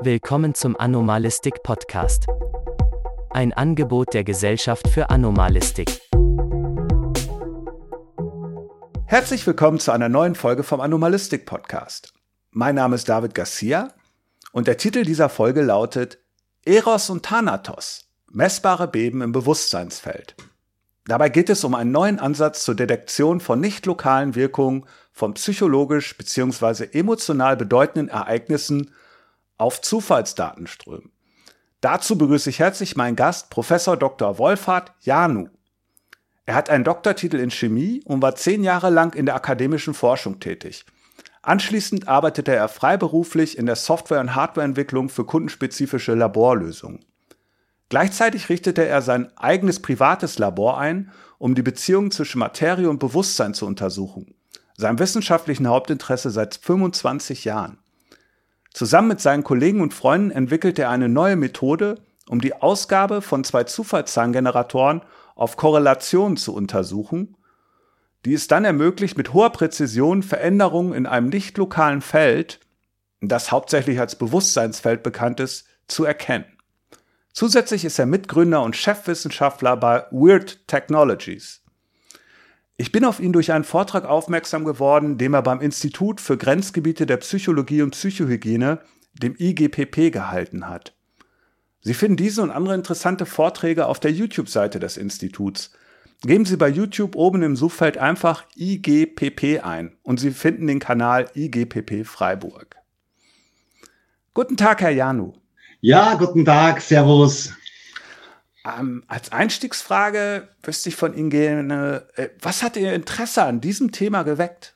Willkommen zum Anomalistik-Podcast. Ein Angebot der Gesellschaft für Anomalistik. Herzlich willkommen zu einer neuen Folge vom Anomalistik-Podcast. Mein Name ist David Garcia und der Titel dieser Folge lautet Eros und Thanatos – messbare Beben im Bewusstseinsfeld. Dabei geht es um einen neuen Ansatz zur Detektion von nicht lokalen Wirkungen von psychologisch bzw. emotional bedeutenden Ereignissen auf Zufallsdatenströmen. Dazu begrüße ich herzlich meinen Gast, Professor Dr. Wolfhard Janu. Er hat einen Doktortitel in Chemie und war 10 Jahre lang in der akademischen Forschung tätig. Anschließend arbeitete er freiberuflich in der Software- und Hardwareentwicklung für kundenspezifische Laborlösungen. Gleichzeitig richtete er sein eigenes privates Labor ein, um die Beziehungen zwischen Materie und Bewusstsein zu untersuchen. Seinem wissenschaftlichen Hauptinteresse seit 25 Jahren. Zusammen mit seinen Kollegen und Freunden entwickelte er eine neue Methode, um die Ausgabe von 2 Zufallszahlengeneratoren auf Korrelationen zu untersuchen, die es dann ermöglicht, mit hoher Präzision Veränderungen in einem nicht lokalen Feld, das hauptsächlich als Bewusstseinsfeld bekannt ist, zu erkennen. Zusätzlich ist er Mitgründer und Chefwissenschaftler bei Weird Technologies. Ich bin auf ihn durch einen Vortrag aufmerksam geworden, den er beim Institut für Grenzgebiete der Psychologie und Psychohygiene, dem IGPP, gehalten hat. Sie finden diese und andere interessante Vorträge auf der YouTube-Seite des Instituts. Geben Sie bei YouTube oben im Suchfeld einfach IGPP ein und Sie finden den Kanal IGPP Freiburg. Guten Tag, Herr Janu. Ja, guten Tag, servus. Als Einstiegsfrage wüsste ich von Ihnen gerne, was hat Ihr Interesse an diesem Thema geweckt?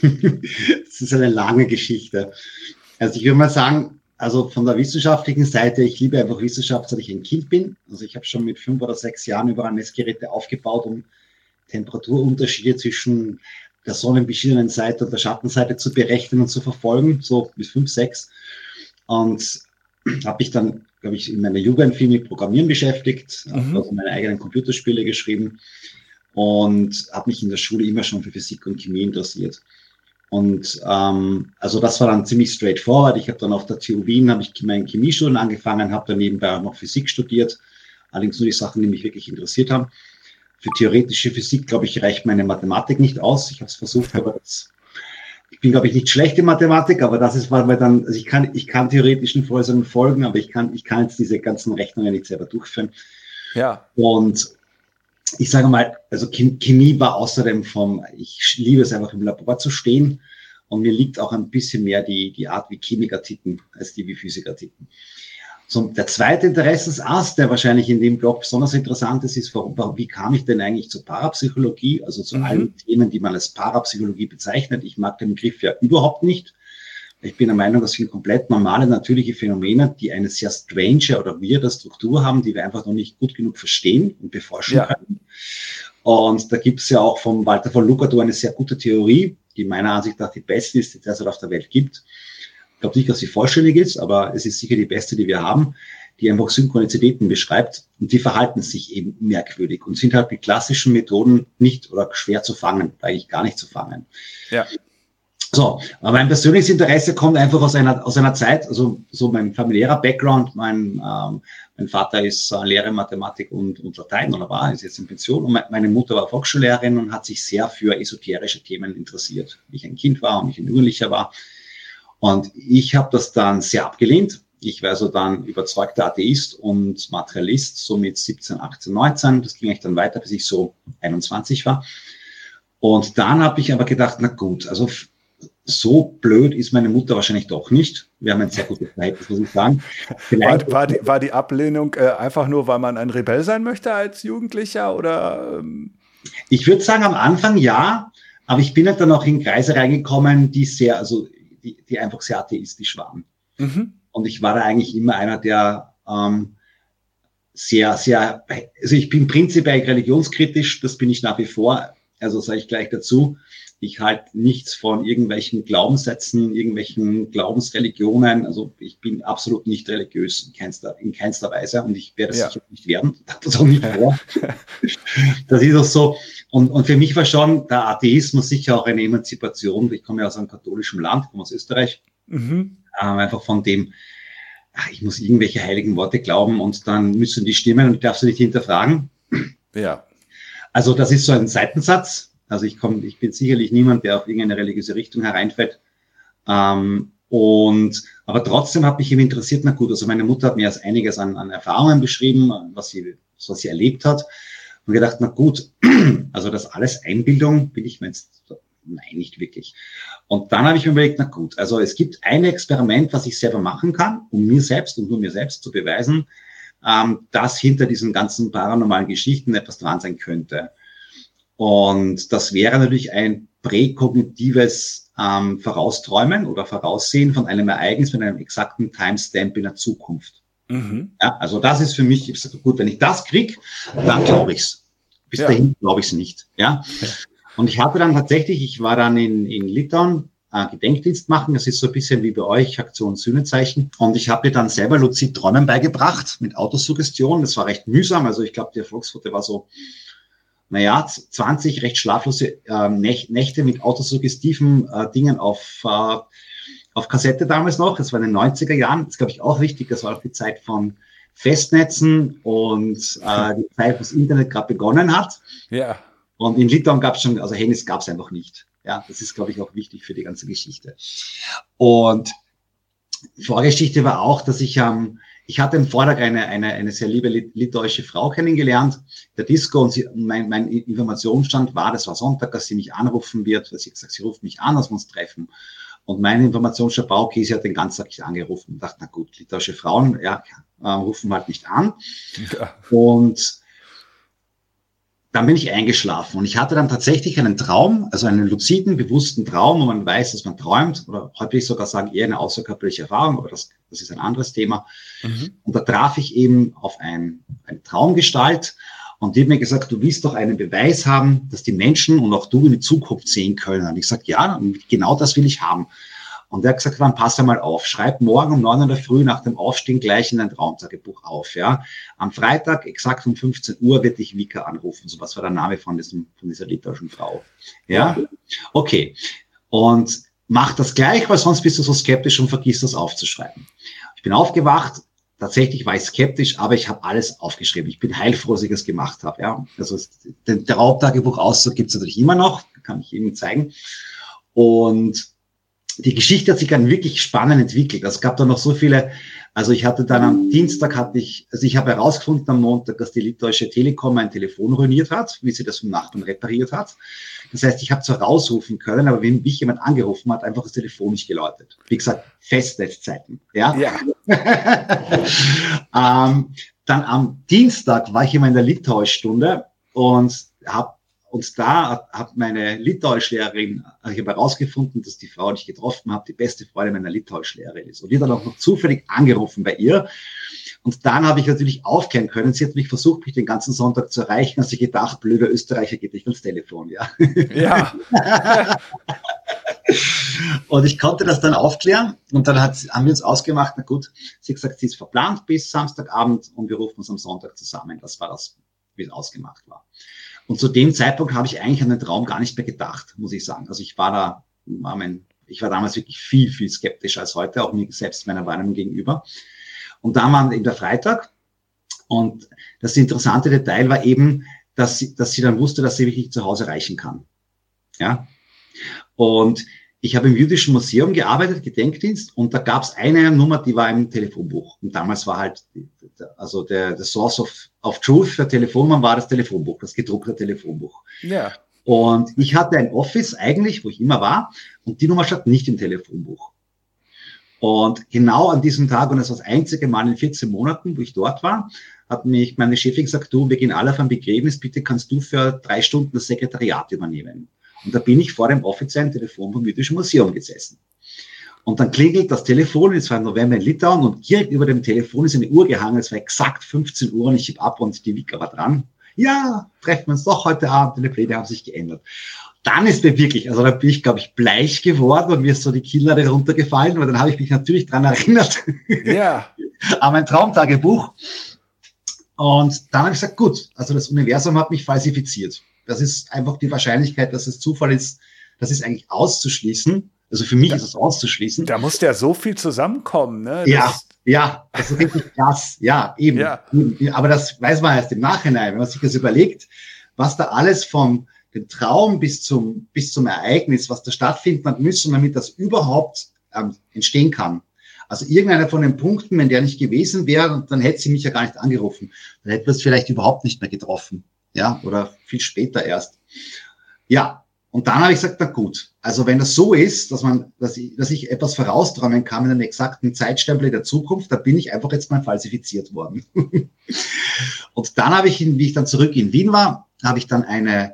Das ist eine lange Geschichte. Also ich würde mal sagen, also von der wissenschaftlichen Seite, ich liebe einfach Wissenschaft, seit ich ein Kind bin. Also ich habe schon mit 5 oder 6 Jahren überall Messgeräte aufgebaut, um Temperaturunterschiede zwischen der sonnenbeschienenen Seite und der Schattenseite zu berechnen und zu verfolgen, so bis 5, 6. Und habe mich dann, glaube ich, in meiner Jugend viel mit Programmieren beschäftigt, habe also meine eigenen Computerspiele geschrieben und habe mich in der Schule immer schon für Physik und Chemie interessiert. Und also das war dann ziemlich straightforward. Ich habe dann auf der TU Wien, habe ich meine Chemiestudium angefangen, habe dann nebenbei auch noch Physik studiert, allerdings nur die Sachen, die mich wirklich interessiert haben. Für theoretische Physik, glaube ich, reicht meine Mathematik nicht aus. Ich habe es versucht, aber ich bin, glaube ich, nicht schlecht in Mathematik, aber das ist, weil dann, also ich kann theoretischen Vorlesungen folgen, aber ich kann jetzt diese ganzen Rechnungen nicht selber durchführen. Ja. Und ich sage mal, also Chemie war außerdem ich liebe es einfach im Labor zu stehen und mir liegt auch ein bisschen mehr die Art, wie Chemiker ticken, als die wie Physiker ticken. So, der zweite Interessensast, der wahrscheinlich in dem Blog besonders interessant ist, wie kam ich denn eigentlich zur Parapsychologie, also zu allen Themen, die man als Parapsychologie bezeichnet. Ich mag den Begriff ja überhaupt nicht. Ich bin der Meinung, das sind komplett normale, natürliche Phänomene, die eine sehr strange oder weirde Struktur haben, die wir einfach noch nicht gut genug verstehen und beforschen können. Und da gibt es ja auch vom Walter von Lukatho eine sehr gute Theorie, die meiner Ansicht nach die beste ist, die es derzeit auf der Welt gibt. Ich glaube nicht, dass sie vollständig ist, aber es ist sicher die beste, die wir haben, die einfach Synchronizitäten beschreibt und die verhalten sich eben merkwürdig und sind halt mit klassischen Methoden nicht oder schwer zu fangen, eigentlich gar nicht zu fangen. Ja. So, aber mein persönliches Interesse kommt einfach aus einer Zeit, also so mein familiärer Background, mein Vater ist Lehrer in Mathematik und Latein oder ist jetzt in Pension und meine Mutter war Volksschullehrerin und hat sich sehr für esoterische Themen interessiert, wie ich ein Kind war und ich ein Jugendlicher war. Und ich habe das dann sehr abgelehnt. Ich war also dann überzeugter Atheist und Materialist, so mit 17, 18, 19. Das ging eigentlich dann weiter, bis ich so 21 war. Und dann habe ich aber gedacht, na gut, also so blöd ist meine Mutter wahrscheinlich doch nicht. Wir haben ein sehr gutes Verhältnis, muss ich sagen. War die Ablehnung einfach nur, weil man ein Rebell sein möchte als Jugendlicher? Oder? Ich würde sagen, am Anfang ja, aber ich bin halt dann auch in Kreise reingekommen, die einfach sehr atheistisch waren. Und ich war da eigentlich immer einer, der also ich bin prinzipiell religionskritisch, das bin ich nach wie vor, also sage ich gleich dazu, ich halte nichts von irgendwelchen Glaubenssätzen, irgendwelchen Glaubensreligionen, also ich bin absolut nicht religiös in keinster Weise und ich werde es sicher nicht werden, das auch nicht vor. Das ist auch so. Und für mich war schon der Atheismus sicher auch eine Emanzipation. Ich komme ja aus einem katholischen Land, komme aus Österreich. Einfach von dem ich muss irgendwelche heiligen Worte glauben und dann müssen die stimmen und ich darf sie nicht hinterfragen. Ja. Also das ist so ein Seitensatz. Also ich bin sicherlich niemand, der auf irgendeine religiöse Richtung hereinfällt. Aber trotzdem hat mich eben interessiert, na gut, also meine Mutter hat mir erst einiges an Erfahrungen beschrieben, was sie erlebt hat. Und gedacht, na gut, also das alles Einbildung, bin ich mir jetzt, nein, nicht wirklich. Und dann habe ich mir überlegt, na gut, also es gibt ein Experiment, was ich selber machen kann, um mir selbst und nur mir selbst zu beweisen, dass hinter diesen ganzen paranormalen Geschichten etwas dran sein könnte. Und das wäre natürlich ein präkognitives Vorausträumen oder Voraussehen von einem Ereignis mit einem exakten Timestamp in der Zukunft. Mhm. Ja, also das ist für mich, ich sage, gut, wenn ich das kriege, dann glaube ich es. Bis dahin glaube ich es nicht. Ja. Und ich hatte dann tatsächlich, ich war dann in Litauen, Gedenkdienst machen. Das ist so ein bisschen wie bei euch, Aktion Sühnezeichen. Und ich habe mir dann selber luzid Träumen beigebracht mit Autosuggestion. Das war recht mühsam. Also ich glaube, die Erfolgsquote war so, 20 recht schlaflose Nächte mit autosuggestiven Dingen auf Kassette damals noch. Das war in den 90er Jahren. Das ist, glaube ich, auch wichtig. Das war auch die Zeit von Festnetzen und die Zeit, wo das Internet gerade begonnen hat. Ja. Und in Litauen gab es schon, also Handys gab es einfach nicht. Ja, das ist, glaube ich, auch wichtig für die ganze Geschichte. Und Vorgeschichte war auch, dass ich hatte am Vortag eine sehr liebe litauische Frau kennengelernt, der Disco, und mein Informationsstand war, das war Sonntag, dass sie mich anrufen wird, weil sie gesagt, sie ruft mich an, dass wir uns treffen. Und mein Informationsstand war, okay, sie hat den ganzen Tag nicht angerufen und dachte, na gut, litauische Frauen, rufen halt nicht an. Ja. Und dann bin ich eingeschlafen und ich hatte dann tatsächlich einen Traum, also einen luziden, bewussten Traum, wo man weiß, dass man träumt, oder heute will ich sogar sagen, eher eine außerkörperliche Erfahrung, aber das ist ein anderes Thema. Mhm. Und da traf ich eben auf eine Traumgestalt und die hat mir gesagt, du willst doch einen Beweis haben, dass die Menschen und auch du in die Zukunft sehen können. Und ich sagte, ja, genau das will ich haben. Und er hat gesagt, dann pass einmal auf, schreib morgen um 9 Uhr in der Früh nach dem Aufstehen gleich in dein Traumtagebuch auf. Ja, am Freitag, exakt um 15 Uhr, wird dich Vika anrufen. So was war der Name von dieser litauischen Frau. Ja, okay. Und mach das gleich, weil sonst bist du so skeptisch und vergisst das aufzuschreiben. Ich bin aufgewacht. Tatsächlich war ich skeptisch, aber ich habe alles aufgeschrieben. Ich bin heilfroh, dass ich das gemacht habe. Ja, also den Traumtagebuch-Auszug gibt es natürlich immer noch. Kann ich Ihnen zeigen. Und die Geschichte hat sich dann wirklich spannend entwickelt. Es gab da noch so viele, also ich hatte dann am Dienstag ich habe herausgefunden am Montag, dass die litauische Telekom ein Telefon ruiniert hat, wie sie das um Nacht repariert hat. Das heißt, ich habe zwar rausrufen können, aber wenn mich jemand angerufen hat, einfach das Telefon nicht geläutet. Wie gesagt, Festnetzzeiten. Ja. Dann am Dienstag war ich immer in der Litauischstunde und da hat meine Litauischlehrerin, ich habe herausgefunden, dass die Frau, die ich getroffen habe, die beste Freundin meiner Litauischlehrerin ist. Und die hat dann auch noch zufällig angerufen bei ihr. Und dann habe ich natürlich aufklären können. Sie hat mich versucht, mich den ganzen Sonntag zu erreichen. Also ich gedacht, blöder Österreicher geht nicht ans Telefon, ja. Ja. Und ich konnte das dann aufklären. Und dann haben wir uns ausgemacht, na gut, sie hat gesagt, sie ist verplant bis Samstagabend und wir rufen uns am Sonntag zusammen. Das war das, wie es ausgemacht war. Und zu dem Zeitpunkt habe ich eigentlich an den Traum gar nicht mehr gedacht, muss ich sagen. Also ich war damals wirklich viel, viel skeptischer als heute, auch mir selbst meiner Wahrnehmung gegenüber. Und dann war eben der Freitag. Und das interessante Detail war eben, dass sie dann wusste, dass sie mich nicht zu Hause erreichen kann. Ja. Und ich habe im Jüdischen Museum gearbeitet, Gedenkdienst, und da gab es eine Nummer, die war im Telefonbuch. Und damals war halt, also der Source of Truth, der Telefonmann, war das Telefonbuch, das gedruckte Telefonbuch. Ja. Und ich hatte ein Office eigentlich, wo ich immer war, und die Nummer stand nicht im Telefonbuch. Und genau an diesem Tag, und das war das einzige Mal in 14 Monaten, wo ich dort war, hat mich meine Chefin gesagt, du, wir gehen alle auf ein Begräbnis, bitte kannst du für 3 Stunden das Sekretariat übernehmen. Und da bin ich vor dem offiziellen Telefon vom Jüdischen Museum gesessen. Und dann klingelt das Telefon, es war im November in Litauen, und direkt über dem Telefon ist eine Uhr gehangen, es war exakt 15 Uhr und ich schieb ab und die Vika war dran. Ja, treffen wir uns doch heute Abend, die Pläne haben sich geändert. Dann ist mir wirklich, also da bin ich, glaube ich, bleich geworden und mir ist so die Kinnlade runtergefallen, aber dann habe ich mich natürlich dran erinnert, an mein Traumtagebuch. Und dann habe ich gesagt, gut, also das Universum hat mich falsifiziert. Das ist einfach die Wahrscheinlichkeit, dass es Zufall ist, das ist eigentlich auszuschließen. Also für mich ist es auszuschließen. Da muss ja so viel zusammenkommen, ne? Ja, das ist richtig krass. Ja, eben. Ja. Aber das weiß man erst im Nachhinein, wenn man sich das überlegt, was da alles vom dem Traum bis zum Ereignis, was da stattfinden hat müssen, damit das überhaupt entstehen kann. Also irgendeiner von den Punkten, wenn der nicht gewesen wäre, dann hätte sie mich ja gar nicht angerufen. Dann hätten wir es vielleicht überhaupt nicht mehr getroffen. Ja, oder viel später erst. Ja, und dann habe ich gesagt, na gut, also wenn das so ist, dass ich etwas vorausträumen kann mit einem exakten Zeitstempel in der Zukunft, da bin ich einfach jetzt mal falsifiziert worden. Und dann habe ich, wie ich dann zurück in Wien war, habe ich dann eine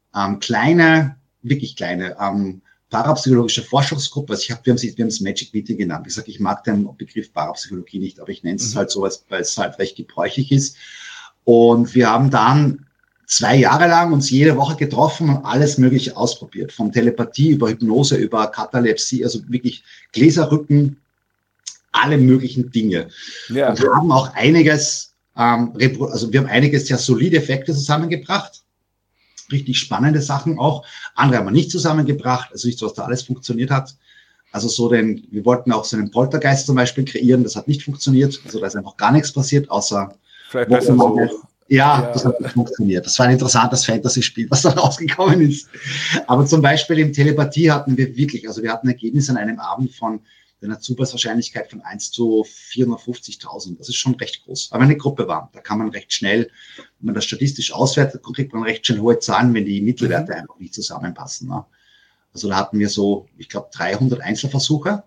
wirklich kleine parapsychologische Forschungsgruppe. Also wir haben es Magic Meeting genannt. Ich sage, ich mag den Begriff Parapsychologie nicht, aber ich nenne es halt so, weil es halt recht gebräuchlich ist. Und wir haben dann 2 Jahre lang uns jede Woche getroffen und alles Mögliche ausprobiert. Von Telepathie über Hypnose, über Katalepsie, also wirklich Gläserrücken, alle möglichen Dinge. Ja. Und wir haben auch einiges, wir haben einiges sehr solide Effekte zusammengebracht. Richtig spannende Sachen auch. Andere haben wir nicht zusammengebracht, also nicht so, was da alles funktioniert hat. Also wir wollten auch so einen Poltergeist zum Beispiel kreieren, das hat nicht funktioniert. Also da ist einfach gar nichts passiert, außer vielleicht besser so. Ja, das hat nicht funktioniert. Das war ein interessantes Fantasy-Spiel, was da rausgekommen ist. Aber zum Beispiel in Telepathie hatten wir wirklich, also wir hatten Ergebnisse an einem Abend von einer Zufallswahrscheinlichkeit von 1 zu 450.000. Das ist schon recht groß. Aber eine Gruppe war, da kann man recht schnell, wenn man das statistisch auswertet, kriegt man recht schnell hohe Zahlen, wenn die Mittelwerte einfach nicht zusammenpassen. Ne? Also da hatten wir so, ich glaube, 300 Einzelversuche.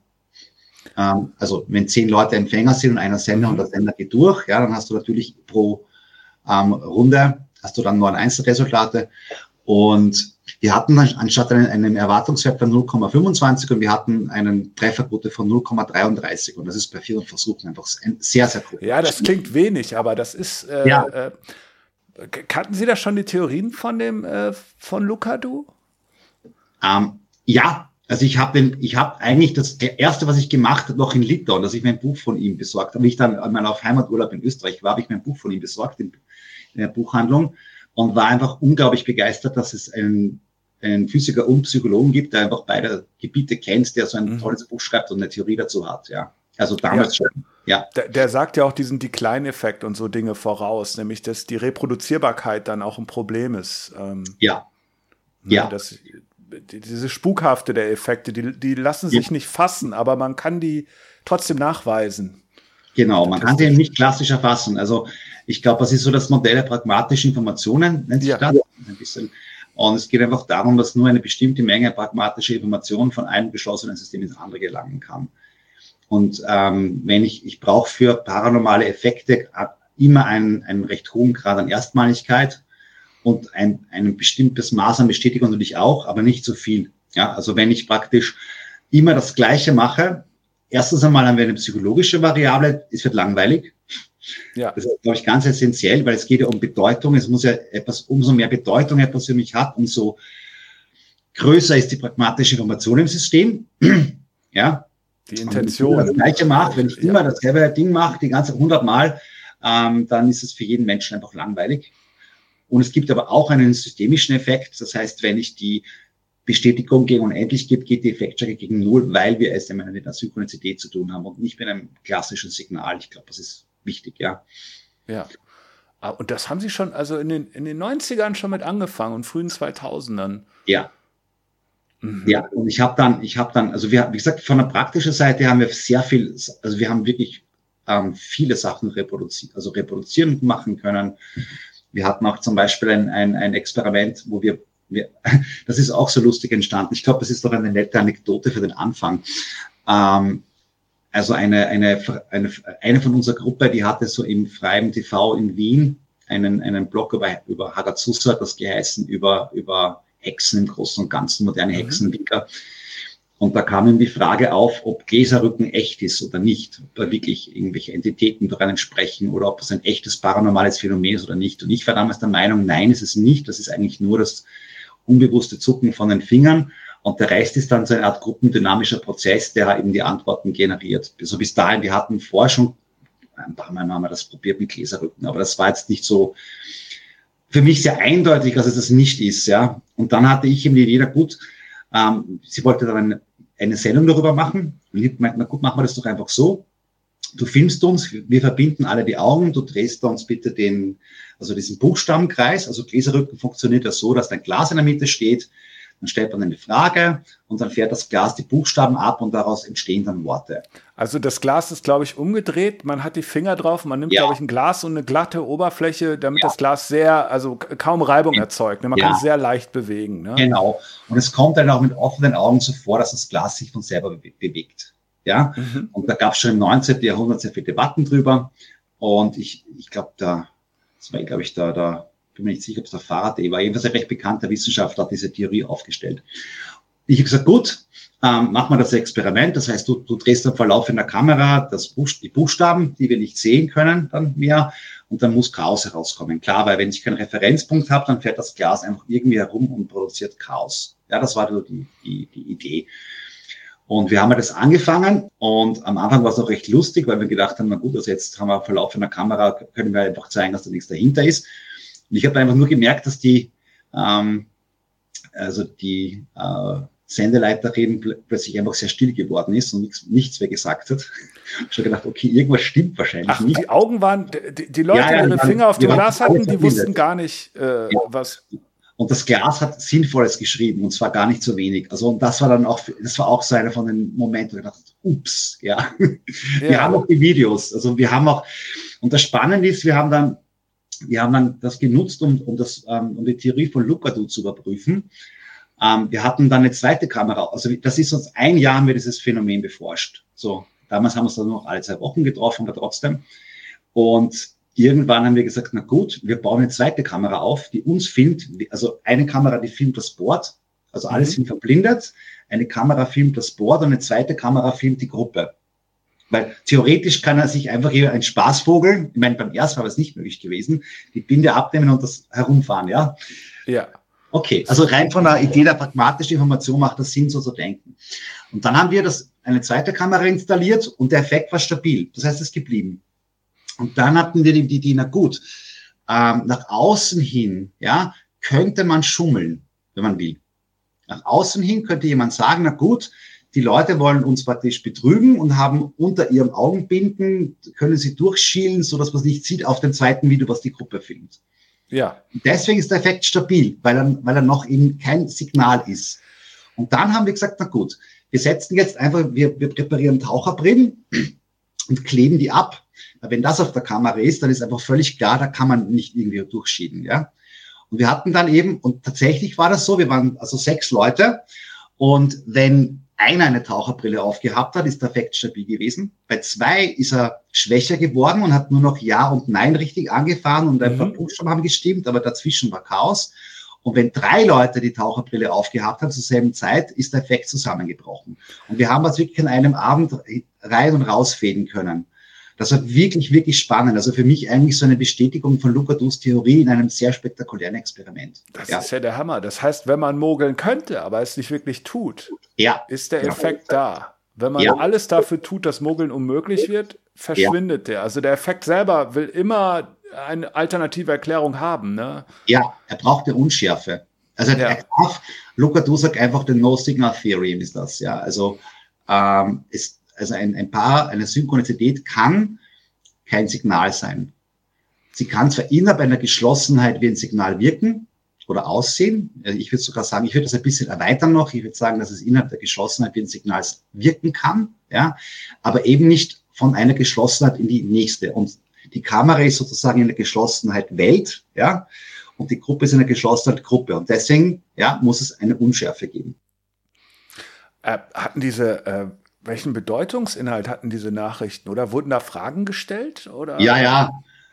Also wenn 10 Leute Empfänger sind und einer Sender und der Sender geht durch, ja, dann hast du natürlich pro Runde, hast du dann 9 Einzelresultate. Und wir hatten anstatt einen Erwartungswert von 0,25 und wir hatten einen Trefferquote von 0,33 und das ist bei 4 Versuchen einfach sehr, sehr cool. Ja, das klingt wenig, aber das ist, kannten Sie da schon die Theorien von Lukadu? Ja, also ich habe eigentlich das erste, was ich gemacht habe, noch in Litauen, dass ich mir ein Buch von ihm besorgt habe. Wie ich dann mal auf Heimaturlaub in Österreich war, habe ich mir ein Buch von ihm besorgt in der Buchhandlung. Und war einfach unglaublich begeistert, dass es einen Physiker und Psychologen gibt, der einfach beide Gebiete kennt, der so ein tolles Buch schreibt und eine Theorie dazu hat. Ja, also damals schon. Ja. Der sagt ja auch diesen Decline-Effekt und so Dinge voraus, nämlich dass die Reproduzierbarkeit dann auch ein Problem ist. Ja. Diese Spukhafte der Effekte, die lassen sich nicht fassen, aber man kann die trotzdem nachweisen. Genau, man kann sie nicht klassisch erfassen. Also ich glaube, das ist so das Modell der pragmatischen Informationen, nennt sich das ein bisschen. Und es geht einfach darum, dass nur eine bestimmte Menge pragmatischer Informationen von einem geschlossenen System ins andere gelangen kann. Und wenn ich brauche für paranormale Effekte immer einen recht hohen Grad an Erstmaligkeit und ein bestimmtes Maß an Bestätigung natürlich auch, aber nicht so viel. Ja, also wenn ich praktisch immer das Gleiche mache, erstens einmal haben wir eine psychologische Variable, es wird langweilig. Ja. Das ist, glaube ich, ganz essentiell, weil es geht ja um Bedeutung. Es muss ja umso mehr Bedeutung etwas für mich hat, umso größer ist die pragmatische Information im System. Ja. Die Intention. Wenn ich das Gleiche mache, wenn ich immer dasselbe Ding mache, die ganze 100 Mal, dann ist es für jeden Menschen einfach langweilig. Und es gibt aber auch einen systemischen Effekt. Das heißt, wenn ich die Bestätigung gegen unendlich gibt, geht die Effektstärke gegen 0, weil wir es mit einer Synchronizität zu tun haben und nicht mit einem klassischen Signal. Ich glaube, das ist wichtig, ja. Ja. Und das haben Sie schon, also in den 90ern schon mit angefangen und frühen 2000ern. Ja. Ja, und ich habe dann, also wie gesagt, von der praktischen Seite haben wir sehr viel, also wir haben wirklich viele Sachen reproduzieren machen können. Wir hatten auch zum Beispiel ein Experiment, wo wir das ist auch so lustig entstanden. Ich glaube, das ist doch eine nette Anekdote für den Anfang. Also eine von unserer Gruppe, die hatte so im freien TV in Wien einen Blog über Hagazusa, das geheißen, über Hexen im Großen und Ganzen, moderne Hexenwicker. Und da kam ihm die Frage auf, ob Gläserrücken echt ist oder nicht, ob da wirklich irgendwelche Entitäten daran sprechen oder ob es ein echtes paranormales Phänomen ist oder nicht. Und ich war damals der Meinung, nein, ist es nicht. Das ist eigentlich nur das unbewusste Zucken von den Fingern. Und der Rest ist dann so eine Art gruppendynamischer Prozess, der eben die Antworten generiert. Also bis dahin, wir hatten vorher schon, ein paar Mal haben wir das probiert mit Gläserrücken, aber das war jetzt nicht so für mich sehr eindeutig, dass es das nicht ist. Ja. Und dann hatte ich eben die Idee, gut, sie wollte dann eine Sendung darüber machen. Und ich meinte, na gut, machen wir das doch einfach so. du filmst uns, wir verbinden alle die Augen, du drehst uns bitte diesen Buchstabenkreis, also Gläserrücken funktioniert ja so, dass ein Glas in der Mitte steht, dann stellt man eine Frage und dann fährt das Glas die Buchstaben ab und daraus entstehen dann Worte. Also das Glas ist, glaube ich, umgedreht, man hat die Finger drauf, man nimmt, glaube ich, ein Glas und eine glatte Oberfläche, damit das Glas kaum Reibung erzeugt. Man kann es sehr leicht bewegen. Ne? Genau. Und es kommt dann auch mit offenen Augen so vor, dass das Glas sich von selber bewegt. Ja. Und da gab es schon im 19. Jahrhundert sehr viele Debatten drüber. Und ich glaube, bin mir nicht sicher, ob es der Faraday war, jedenfalls ein recht bekannter Wissenschaftler hat diese Theorie aufgestellt. Ich habe gesagt, gut, mach mal das Experiment. Das heißt, du drehst am Verlauf in der Kamera die Buchstaben, die wir nicht sehen können, dann mehr. Und dann muss Chaos herauskommen. Klar, weil wenn ich keinen Referenzpunkt habe, dann fährt das Glas einfach irgendwie herum und produziert Chaos. Ja, das war die Idee. Und wir haben das angefangen und am Anfang war es auch recht lustig, weil wir gedacht haben, na gut, also jetzt haben wir am Verlauf in der Kamera, können wir einfach zeigen, dass da nichts dahinter ist. Und ich habe einfach nur gemerkt, dass die Sendeleiterin plötzlich einfach sehr still geworden ist und nichts mehr gesagt hat. Ich habe schon gedacht, okay, irgendwas stimmt wahrscheinlich nicht. Die Augen waren, die Leute, die ihre Finger auf dem Glas hatten, die wussten gar nicht, was... Und das Glas hat Sinnvolles geschrieben und zwar gar nicht so wenig. Also und das war auch so einer von den Momenten, wo ich dachte, ups, ja. Wir haben auch die Videos. Also wir haben auch, und das Spannende ist, wir haben dann das genutzt, um die Theorie von Lukadu zu überprüfen. Wir hatten dann eine zweite Kamera. Also das ist uns 1 Jahr haben wir dieses Phänomen beforscht. So, damals haben wir uns dann noch alle 2 Wochen getroffen, aber trotzdem. Und irgendwann haben wir gesagt, na gut, wir bauen eine zweite Kamera auf, die uns filmt. Also eine Kamera, die filmt das Board. Also alle sind verblindet. Eine Kamera filmt das Board und eine zweite Kamera filmt die Gruppe. Weil theoretisch kann er sich einfach hier ein Spaßvogel, ich meine, beim ersten war es nicht möglich gewesen, die Binde abnehmen und das herumfahren, ja? Ja. Okay, also rein von der Idee der pragmatischen Information macht das Sinn, so zu denken. Und dann haben wir eine zweite Kamera installiert und der Effekt war stabil. Das heißt, es ist geblieben. Und dann hatten wir die Idee, na gut, nach außen hin, ja, könnte man schummeln, wenn man will. Nach außen hin könnte jemand sagen, na gut, die Leute wollen uns praktisch betrügen und haben unter ihrem Augenbinden, können sie durchschielen, so dass man es nicht sieht auf dem zweiten Video, was die Gruppe filmt. Ja. Und deswegen ist der Effekt stabil, weil er noch eben kein Signal ist. Und dann haben wir gesagt, na gut, wir setzen jetzt einfach, wir präparieren Taucherbrillen und kleben die ab. Wenn das auf der Kamera ist, dann ist einfach völlig klar, da kann man nicht irgendwie durchschieben, ja. Und wir hatten dann eben, und tatsächlich war das so, wir waren also 6 Leute und wenn einer eine Taucherbrille aufgehabt hat, ist der Effekt stabil gewesen. Bei 2 ist er schwächer geworden und hat nur noch Ja und Nein richtig angefahren und ein paar Buchstaben haben gestimmt, aber dazwischen war Chaos. Und wenn 3 Leute die Taucherbrille aufgehabt haben zur selben Zeit, ist der Effekt zusammengebrochen. Und wir haben das wirklich an einem Abend rein und rausfäden können. Das war wirklich, wirklich spannend. Also für mich eigentlich so eine Bestätigung von Lukadus Theorie in einem sehr spektakulären Experiment. Das ist ja der Hammer. Das heißt, wenn man mogeln könnte, aber es nicht wirklich tut, ist der Effekt da. Wenn man alles dafür tut, dass Mogeln unmöglich wird, verschwindet der. Also der Effekt selber will immer eine alternative Erklärung haben. Ne? Ja, er braucht eine Unschärfe. Also Lukadu sagt einfach, the No-Signal-Theorem ist das. Ja, also eine Synchronizität kann kein Signal sein. Sie kann zwar innerhalb einer Geschlossenheit wie ein Signal wirken oder aussehen. Ich würde sogar sagen, ich würde das ein bisschen erweitern noch. Ich würde sagen, dass es innerhalb der Geschlossenheit wie ein Signal wirken kann, ja, aber eben nicht von einer Geschlossenheit in die nächste. Und die Kamera ist sozusagen in der Geschlossenheit Welt, ja, und die Gruppe ist in der Geschlossenheit Gruppe. Und deswegen, ja, muss es eine Unschärfe geben. Hatten welchen Bedeutungsinhalt hatten diese Nachrichten? Oder wurden da Fragen gestellt? Oder? Ja.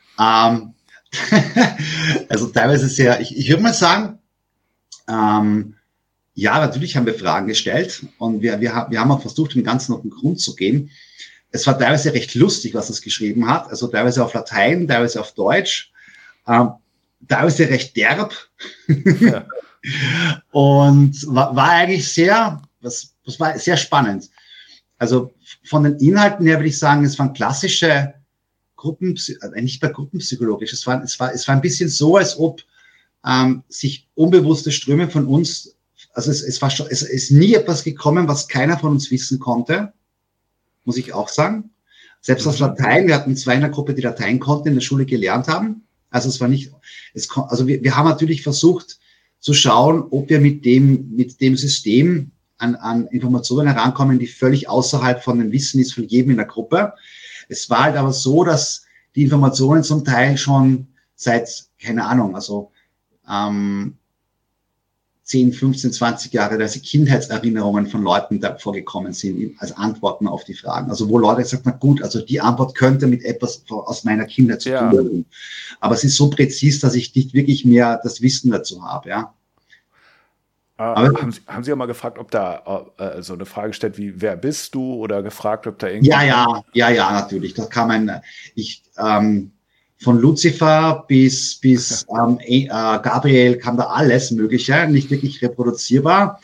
Also teilweise ich würde mal sagen, ja, natürlich haben wir Fragen gestellt und wir haben auch versucht, dem Ganzen auf den Grund zu gehen. Es war teilweise recht lustig, was es geschrieben hat. Also teilweise auf Latein, teilweise auf Deutsch, teilweise recht derb. Ja. Und war eigentlich das war sehr spannend. Also von den Inhalten her würde ich sagen, es waren klassische nicht mehr gruppenpsychologisch. Es war ein bisschen so, als ob sich unbewusste Ströme von uns, also es ist nie etwas gekommen, was keiner von uns wissen konnte, muss ich auch sagen. Selbst aus Latein, wir hatten 2 in der Gruppe, die Latein konnten, in der Schule gelernt haben. Also es war nicht, also wir haben natürlich versucht zu schauen, ob wir mit dem System an Informationen herankommen, die völlig außerhalb von dem Wissen ist von jedem in der Gruppe. Es war halt aber so, dass die Informationen zum Teil schon seit, keine Ahnung, also 10, 15, 20 Jahre, dass Kindheitserinnerungen von Leuten da vorgekommen sind, als Antworten auf die Fragen. Also wo Leute sagen, na gut, also die Antwort könnte mit etwas aus meiner Kindheit zu tun haben. Aber es ist so präzis, dass ich nicht wirklich mehr das Wissen dazu habe, ja. Aber haben Sie auch mal gefragt, ob da so eine Frage stellt wie, wer bist du? Oder gefragt, ob da irgendwie... Ja, natürlich. Da kam von Lucifer bis Gabriel kam da alles Mögliche, nicht wirklich reproduzierbar.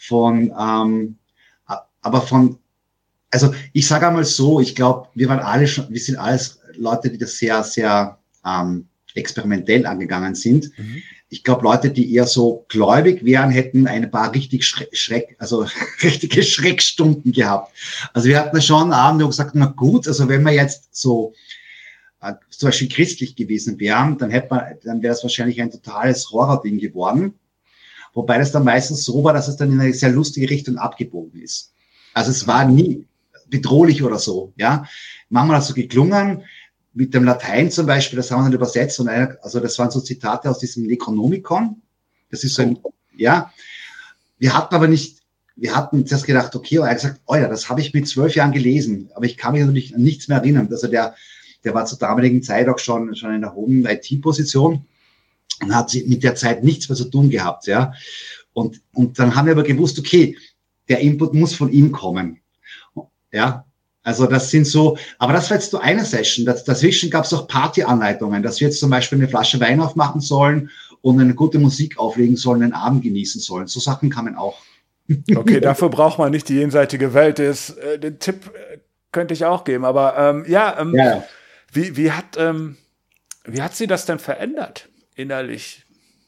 Also ich sage einmal so, ich glaube, wir sind alles Leute, die das sehr, sehr experimentell angegangen sind. Mhm. Ich glaube, Leute, die eher so gläubig wären, hätten ein paar richtig richtige Schreckstunden gehabt. Also wir hatten schon Abende, wo gesagt, na gut, also wenn wir jetzt so zum Beispiel christlich gewesen wären, dann wäre es wahrscheinlich ein totales Horrording geworden. Wobei das dann meistens so war, dass es dann in eine sehr lustige Richtung abgebogen ist. Also es war nie bedrohlich oder so, ja. Manchmal hat es so geklungen, mit dem Latein zum Beispiel, das haben wir dann übersetzt, also das waren so Zitate aus diesem Necronomicon. Das ist so ja. Wir hatten zuerst gedacht, okay, und er hat gesagt, oh ja, das habe ich mit 12 Jahren gelesen, aber ich kann mich natürlich an nichts mehr erinnern. Also der war zur damaligen Zeit auch schon in einer hohen IT-Position und hat mit der Zeit nichts mehr zu tun gehabt, ja. Und dann haben wir aber gewusst, okay, der Input muss von ihm kommen, ja. Also das sind so, aber das war jetzt so eine Session. Dazwischen gab es auch Partyanleitungen, dass wir jetzt zum Beispiel eine Flasche Wein aufmachen sollen und eine gute Musik auflegen sollen, den Abend genießen sollen. So Sachen kamen auch. Okay, dafür braucht man nicht die jenseitige Welt. Den Tipp könnte ich auch geben, aber ja. Wie hat sie das denn verändert innerlich?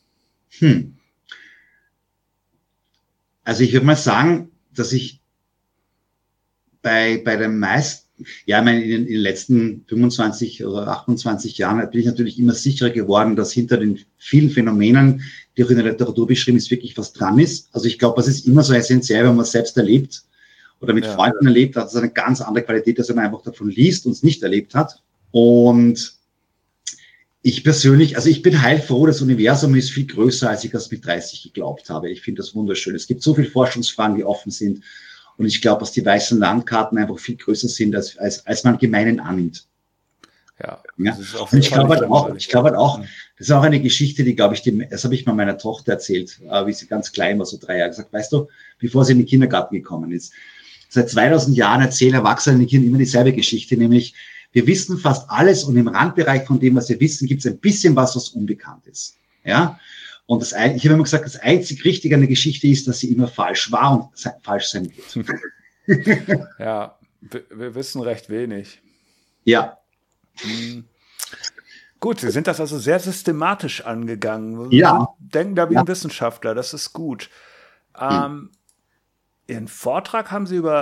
Also ich würde mal sagen, dass ich bei den meisten, ja, ich meine, in den letzten 25 oder 28 Jahren bin ich natürlich immer sicherer geworden, dass hinter den vielen Phänomenen, die auch in der Literatur beschrieben ist, wirklich was dran ist. Also ich glaube, das ist immer so essentiell, wenn man es selbst erlebt oder mit Freunden erlebt hat, das ist eine ganz andere Qualität, als wenn man einfach davon liest und es nicht erlebt hat. Und ich persönlich, also ich bin heilfroh, das Universum ist viel größer, als ich das mit 30 geglaubt habe. Ich finde das wunderschön. Es gibt so viele Forschungsfragen, die offen sind. Und ich glaube, dass die weißen Landkarten einfach viel größer sind, als man gemeinen annimmt. Ja. Und ich glaube halt auch, das ist auch eine Geschichte, die, glaube ich, das habe ich mal meiner Tochter erzählt, wie sie ganz klein war, so 3 Jahre, gesagt, weißt du, bevor sie in den Kindergarten gekommen ist. Seit 2000 Jahren erzählen Erwachsene Kindern immer dieselbe Geschichte, nämlich, wir wissen fast alles und im Randbereich von dem, was wir wissen, gibt es ein bisschen was unbekannt ist. Ja. Und ich habe immer gesagt, das einzig Richtige an der Geschichte ist, dass sie immer falsch war und falsch sein wird. Ja, wir wissen recht wenig. Ja. Gut, Sie sind das also sehr systematisch angegangen. Ja. Sie denken da wie ein Wissenschaftler, das ist gut. Ihren Vortrag haben Sie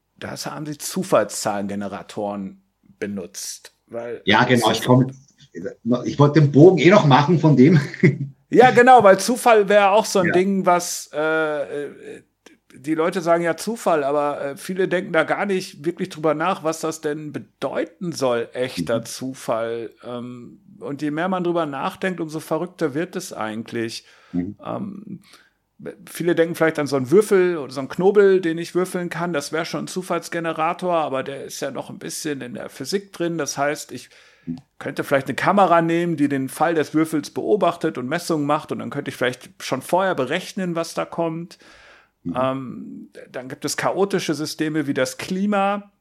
Zufallszahlengeneratoren benutzt. Ja, genau. Ich wollte den Bogen noch machen von dem. Ja, genau, weil Zufall wäre auch so ein Ding, was die Leute sagen ja Zufall, aber viele denken da gar nicht wirklich drüber nach, was das denn bedeuten soll, echter Zufall. Und je mehr man drüber nachdenkt, umso verrückter wird es eigentlich. Viele denken vielleicht an so einen Würfel oder so einen Knobel, den ich würfeln kann. Das wäre schon ein Zufallsgenerator, aber der ist ja noch ein bisschen in der Physik drin. Das heißt, ich könnte vielleicht eine Kamera nehmen, die den Fall des Würfels beobachtet und Messungen macht. Und dann könnte ich vielleicht schon vorher berechnen, was da kommt. Dann gibt es chaotische Systeme wie das Klima.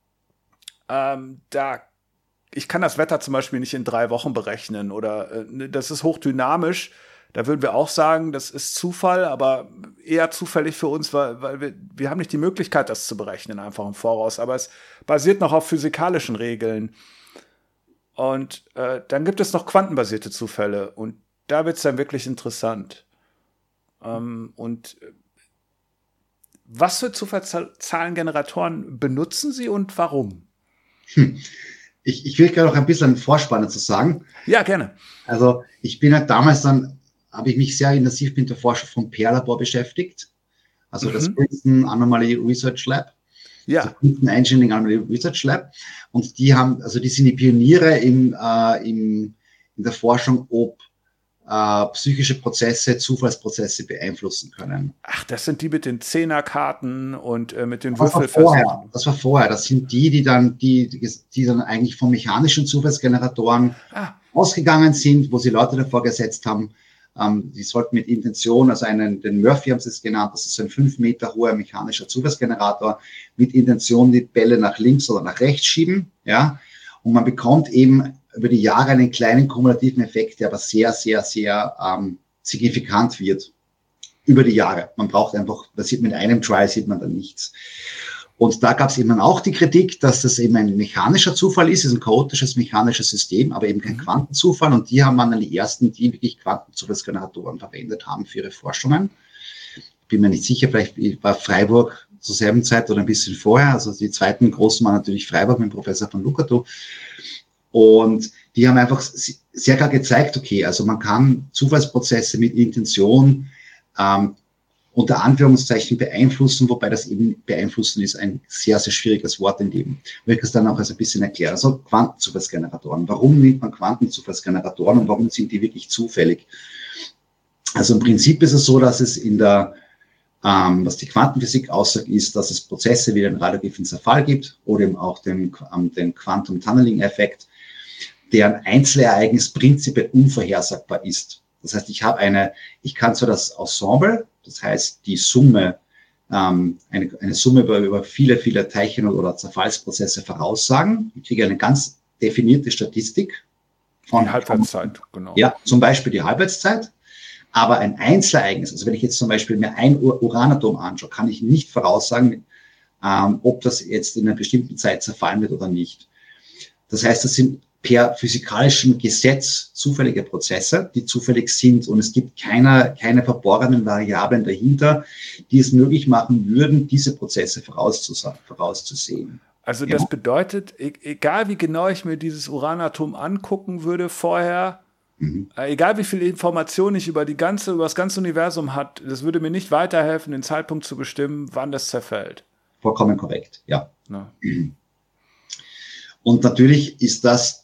Ich kann das Wetter zum Beispiel nicht in 3 Wochen berechnen. Oder das ist hochdynamisch. Da würden wir auch sagen, das ist Zufall, aber eher zufällig für uns, weil wir haben nicht die Möglichkeit, das zu berechnen, einfach im Voraus. Aber es basiert noch auf physikalischen Regeln. Und dann gibt es noch quantenbasierte Zufälle. Und da wird es dann wirklich interessant. Und was für Zufallszahlengeneratoren benutzen Sie und warum? Ich will gerne noch ein bisschen einen Vorspann dazu sagen. Ja, gerne. Also ich bin halt damals dann, habe ich mich sehr intensiv mit der Forschung vom PEAR-Labor beschäftigt. Also das Princeton Anomaly Research Lab. Ja. Das Princeton Engineering Anomaly Research Lab. Und die sind die Pioniere in der Forschung, ob psychische Prozesse, Zufallsprozesse beeinflussen können. Ach, das sind die mit den Zehnerkarten und mit den Das war Würfelversuchen. Das war vorher. Das sind die dann eigentlich von mechanischen Zufallsgeneratoren ausgegangen sind, wo sie Leute davor gesetzt haben, die sollten mit Intention, also den Murphy haben sie es genannt, das ist so ein 5 Meter hoher mechanischer Zufallsgenerator, mit Intention die Bälle nach links oder nach rechts schieben, ja, und man bekommt eben über die Jahre einen kleinen kumulativen Effekt, der aber sehr, sehr, sehr signifikant wird über die Jahre. Man braucht einfach, das sieht mit einem Trial, sieht man dann nichts. Und da gab es eben auch die Kritik, dass das eben ein mechanischer Zufall ist ein chaotisches mechanisches System, aber eben kein Quantenzufall. Und die haben dann die ersten, die wirklich Quantenzufallsgeneratoren verwendet haben für ihre Forschungen. Bin mir nicht sicher, vielleicht war Freiburg zur selben Zeit oder ein bisschen vorher. Also die zweiten großen waren natürlich Freiburg mit dem Professor von Lukatu. Und die haben einfach sehr klar gezeigt, okay, also man kann Zufallsprozesse mit Intention unter Anführungszeichen beeinflussen, wobei das eben beeinflussen ist ein sehr, sehr schwieriges Wort in dem. Ich möchte es dann auch ein bisschen erklären. Also Quantenzufallsgeneratoren. Warum nimmt man Quantenzufallsgeneratoren und warum sind die wirklich zufällig? Also im Prinzip ist es so, dass es was die Quantenphysik aussagt, ist, dass es Prozesse wie den radioaktiven Zerfall gibt oder eben auch den Quantum Tunneling Effekt, deren Einzelereignis prinzipiell unvorhersagbar ist. Das heißt, ich kann zwar das Ensemble, das heißt die Summe, eine Summe über viele, viele Teilchen oder Zerfallsprozesse voraussagen. Ich kriege eine ganz definierte Statistik von die Halbwertszeit, genau. Ja, zum Beispiel die Halbwertszeit. Aber ein Einzelereignis, also wenn ich jetzt zum Beispiel mir ein Uranatom anschaue, kann ich nicht voraussagen, ob das jetzt in einer bestimmten Zeit zerfallen wird oder nicht. Das heißt, das sind per physikalischem Gesetz zufällige Prozesse, die zufällig sind. Und es gibt keine verborgenen Variablen dahinter, die es möglich machen würden, diese Prozesse vorauszusehen. Also das bedeutet, egal wie genau ich mir dieses Uranatom angucken würde vorher, egal wie viele Informationen ich über das ganze Universum hat, das würde mir nicht weiterhelfen, den Zeitpunkt zu bestimmen, wann das zerfällt. Vollkommen korrekt, ja. Ja. Und natürlich ist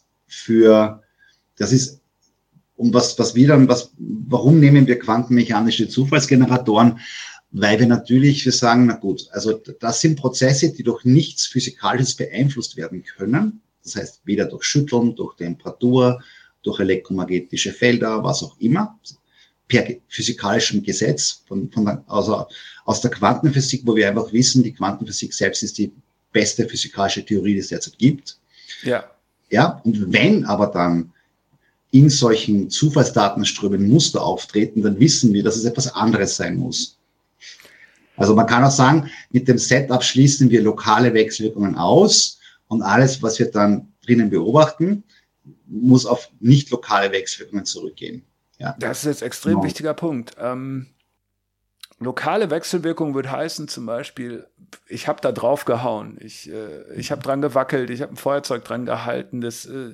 warum nehmen wir quantenmechanische Zufallsgeneratoren? Weil wir sagen, na gut, also das sind Prozesse, die durch nichts Physikalisches beeinflusst werden können. Das heißt, weder durch Schütteln, durch Temperatur, durch elektromagnetische Felder, was auch immer, per physikalischem Gesetz aus der Quantenphysik, wo wir einfach wissen, die Quantenphysik selbst ist die beste physikalische Theorie, die es derzeit gibt. Ja. Ja, und wenn aber dann in solchen Zufallsdatenströmen Muster auftreten, dann wissen wir, dass es etwas anderes sein muss. Also man kann auch sagen, mit dem Setup schließen wir lokale Wechselwirkungen aus und alles, was wir dann drinnen beobachten, muss auf nicht lokale Wechselwirkungen zurückgehen. Ja. Das ist jetzt extrem wichtiger Punkt. Lokale Wechselwirkung würde heißen zum Beispiel, ich habe da drauf gehauen, ich habe dran gewackelt, ich habe ein Feuerzeug dran gehalten.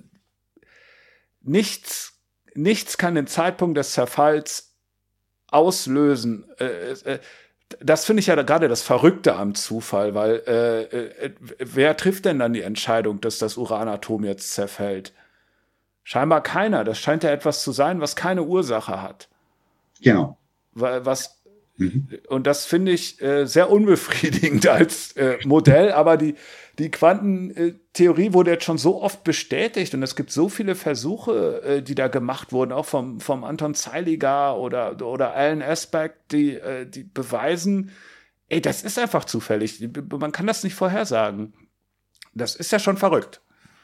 Nichts kann den Zeitpunkt des Zerfalls auslösen. Das finde ich ja gerade das Verrückte am Zufall, weil wer trifft denn dann die Entscheidung, dass das Uranatom jetzt zerfällt? Scheinbar keiner. Das scheint ja etwas zu sein, was keine Ursache hat. Genau. Und das finde ich sehr unbefriedigend als Modell, aber die Quantentheorie wurde jetzt schon so oft bestätigt und es gibt so viele Versuche, die da gemacht wurden, auch vom Anton Zeiliger oder Alan Aspect, die beweisen, das ist einfach zufällig. Man kann das nicht vorhersagen. Das ist ja schon verrückt.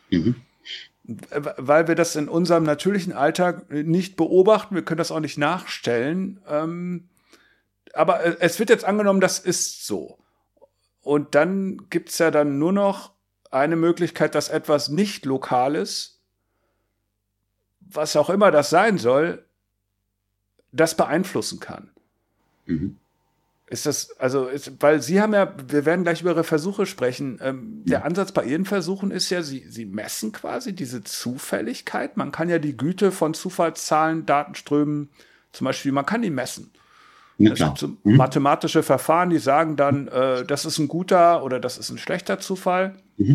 Weil wir das in unserem natürlichen Alltag nicht beobachten, wir können das auch nicht nachstellen. Aber es wird jetzt angenommen, das ist so. Und dann gibt es ja dann nur noch eine Möglichkeit, dass etwas nicht Lokales, was auch immer das sein soll, das beeinflussen kann. Ist das, also, weil Sie haben ja, wir werden gleich über Ihre Versuche sprechen. Der Ansatz bei Ihren Versuchen ist ja, Sie messen quasi diese Zufälligkeit. Man kann ja die Güte von Zufallszahlen, Datenströmen, zum Beispiel, man kann die messen. Ja, Es gibt so mathematische Verfahren, die sagen dann, das ist ein guter oder das ist ein schlechter Zufall.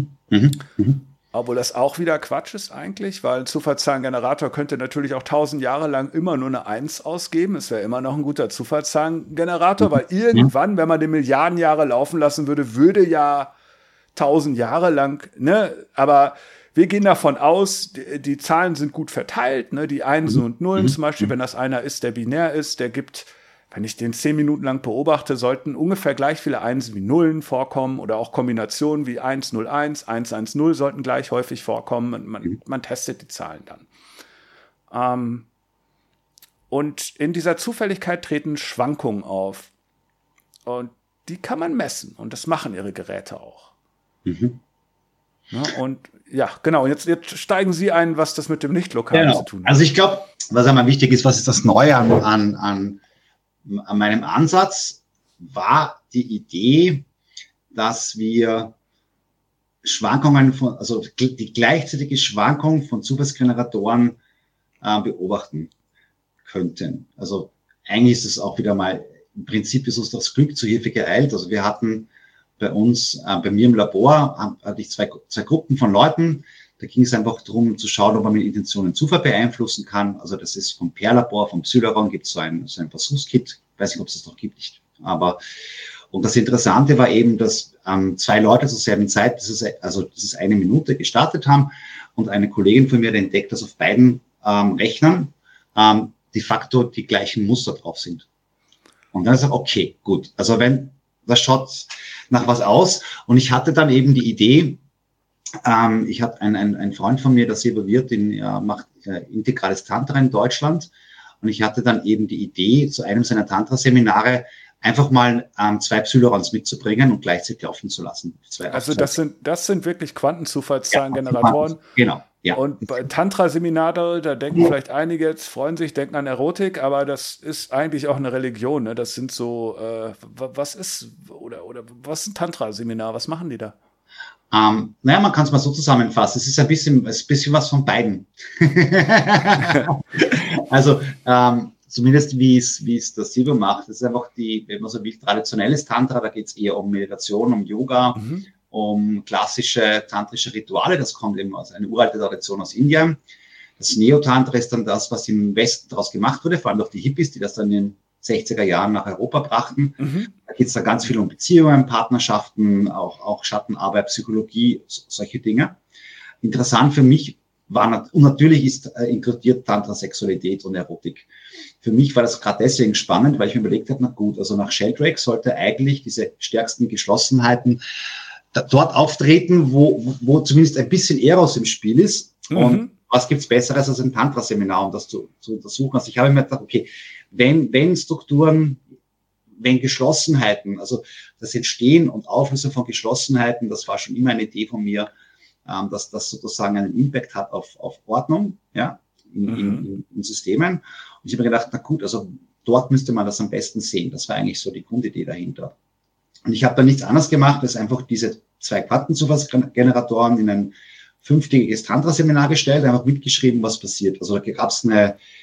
Obwohl das auch wieder Quatsch ist eigentlich, weil ein Zufallszahlengenerator könnte natürlich auch 1000 Jahre lang immer nur eine 1 ausgeben. Es wäre immer noch ein guter Zufallszahlengenerator, weil irgendwann, wenn man den Milliarden Jahre laufen lassen würde, würde ja 1000 Jahre lang, ne? Aber wir gehen davon aus, die Zahlen sind gut verteilt, ne? Die Einsen und Nullen zum Beispiel, wenn das einer ist, der binär ist, der gibt, wenn ich den 10 Minuten lang beobachte, sollten ungefähr gleich viele Einsen wie Nullen vorkommen oder auch Kombinationen wie 101, 110 sollten gleich häufig vorkommen. Man testet die Zahlen dann. Und in dieser Zufälligkeit treten Schwankungen auf. Und die kann man messen. Und das machen Ihre Geräte auch. Ja, und ja, genau. Jetzt steigen Sie ein, was das mit dem Nicht-Lokalen zu tun hat. Also ich glaube, was einmal wichtig ist, was ist das Neue an meinem Ansatz, war die Idee, dass wir Schwankungen also die gleichzeitige Schwankung von Zufallsgeneratoren beobachten könnten. Also eigentlich ist es auch wieder mal, im Prinzip ist uns das Glück zu Hilfe geeilt. Also wir hatten bei uns, bei mir im Labor, hatte ich zwei Gruppen von Leuten. Da ging es einfach darum zu schauen, ob man mit Intentionen Zufall beeinflussen kann. Also das ist vom Peer-Labor, vom Psyleron gibt es so ein Versuchskit. Ich weiß nicht, ob es das noch gibt. Und das Interessante war eben, dass 2 Leute zur selben Zeit, das ist 1 Minute, gestartet haben. Und eine Kollegin von mir hat entdeckt, dass auf beiden Rechnern de facto die gleichen Muster drauf sind. Und dann ist er, okay, gut. Also das schaut nach was aus. Und ich hatte dann eben die Idee, ich habe einen Freund von mir, der sehr involviert macht integrales Tantra in Deutschland. Und ich hatte dann eben die Idee, zu einem seiner Tantra-Seminare einfach mal 2 Psylerons mitzubringen und gleichzeitig laufen zu lassen. Also das sind wirklich Quantenzufallszahlengeneratoren. Genau. Ja. Und bei Tantra-Seminare, da denken vielleicht einige jetzt, freuen sich, denken an Erotik, aber das ist eigentlich auch eine Religion. Ne? Das sind so, was ist ein Tantra-Seminar? Was machen die da? Naja, man kann es mal so zusammenfassen. Es ist ein bisschen was von beiden. Also, zumindest wie es das Silvio macht, das ist einfach wenn man so will, traditionelles Tantra, da geht es eher um Meditation, um Yoga, um klassische tantrische Rituale, das kommt eben aus einer uralten Tradition aus Indien. Das Neo-Tantra ist dann das, was im Westen daraus gemacht wurde, vor allem durch die Hippies, die das dann in den 60er Jahren nach Europa brachten. Da geht es dann ganz viel um Beziehungen, Partnerschaften, auch Schattenarbeit, Psychologie, solche Dinge. Interessant für mich und natürlich inkludiert Tantra Sexualität und Erotik. Für mich war das gerade deswegen spannend, weil ich mir überlegt habe, na gut, also nach Sheldrake sollte eigentlich diese stärksten Geschlossenheiten dort auftreten, wo zumindest ein bisschen Eros im Spiel ist. Und was gibt's Besseres als ein Tantra-Seminar, um das zu untersuchen? Also ich habe mir gedacht, okay, wenn Strukturen, wenn Geschlossenheiten, also das Entstehen und Auflösen von Geschlossenheiten, das war schon immer eine Idee von mir, dass das sozusagen einen Impact hat auf Ordnung, ja, in Systemen. Und ich habe mir gedacht, na gut, also dort müsste man das am besten sehen. Das war eigentlich so die Grundidee dahinter. Und ich habe da nichts anderes gemacht, als einfach diese 2 Quantenzufallsgeneratoren in ein 5-tägiges Tantra-Seminar gestellt, einfach mitgeschrieben, was passiert. Also da gab es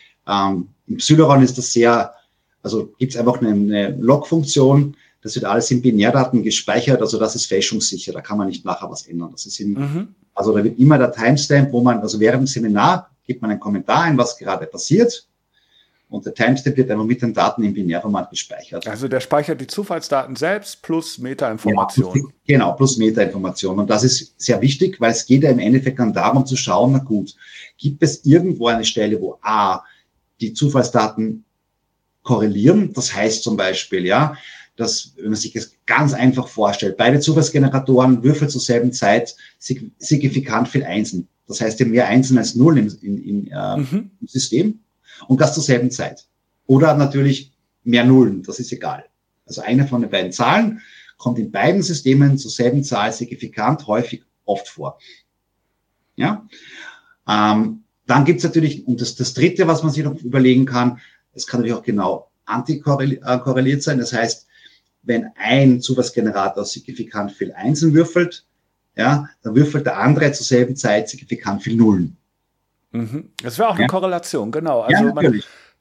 im Psyleron ist das gibt es einfach eine Log-Funktion, das wird alles in Binärdaten gespeichert, also das ist fälschungssicher, da kann man nicht nachher was ändern. Das ist also da wird immer der Timestamp, also während dem Seminar gibt man einen Kommentar ein, was gerade passiert. Und der Timestamp wird einfach mit den Daten im Binärformat gespeichert. Also der speichert die Zufallsdaten selbst plus Metainformationen. Genau, plus Metainformationen. Und das ist sehr wichtig, weil es geht ja im Endeffekt dann darum zu schauen, na gut, gibt es irgendwo eine Stelle, wo die Zufallsdaten korrelieren? Das heißt zum Beispiel, dass, wenn man sich das ganz einfach vorstellt, beide Zufallsgeneratoren würfeln zur selben Zeit signifikant viel Einsen. Das heißt, mehr Einsen als Null im System. Und das zur selben Zeit. Oder natürlich mehr Nullen, das ist egal. Also eine von den beiden Zahlen kommt in beiden Systemen zur selben Zahl signifikant häufig oft vor. Ja? Dann gibt's natürlich, und das Dritte, was man sich noch überlegen kann, es kann natürlich auch genau antikorreliert sein. Das heißt, wenn ein Zufallsgenerator signifikant viel Einsen würfelt, ja, dann würfelt der andere zur selben Zeit signifikant viel Nullen. Das wäre auch eine Korrelation, genau. Also ja, natürlich.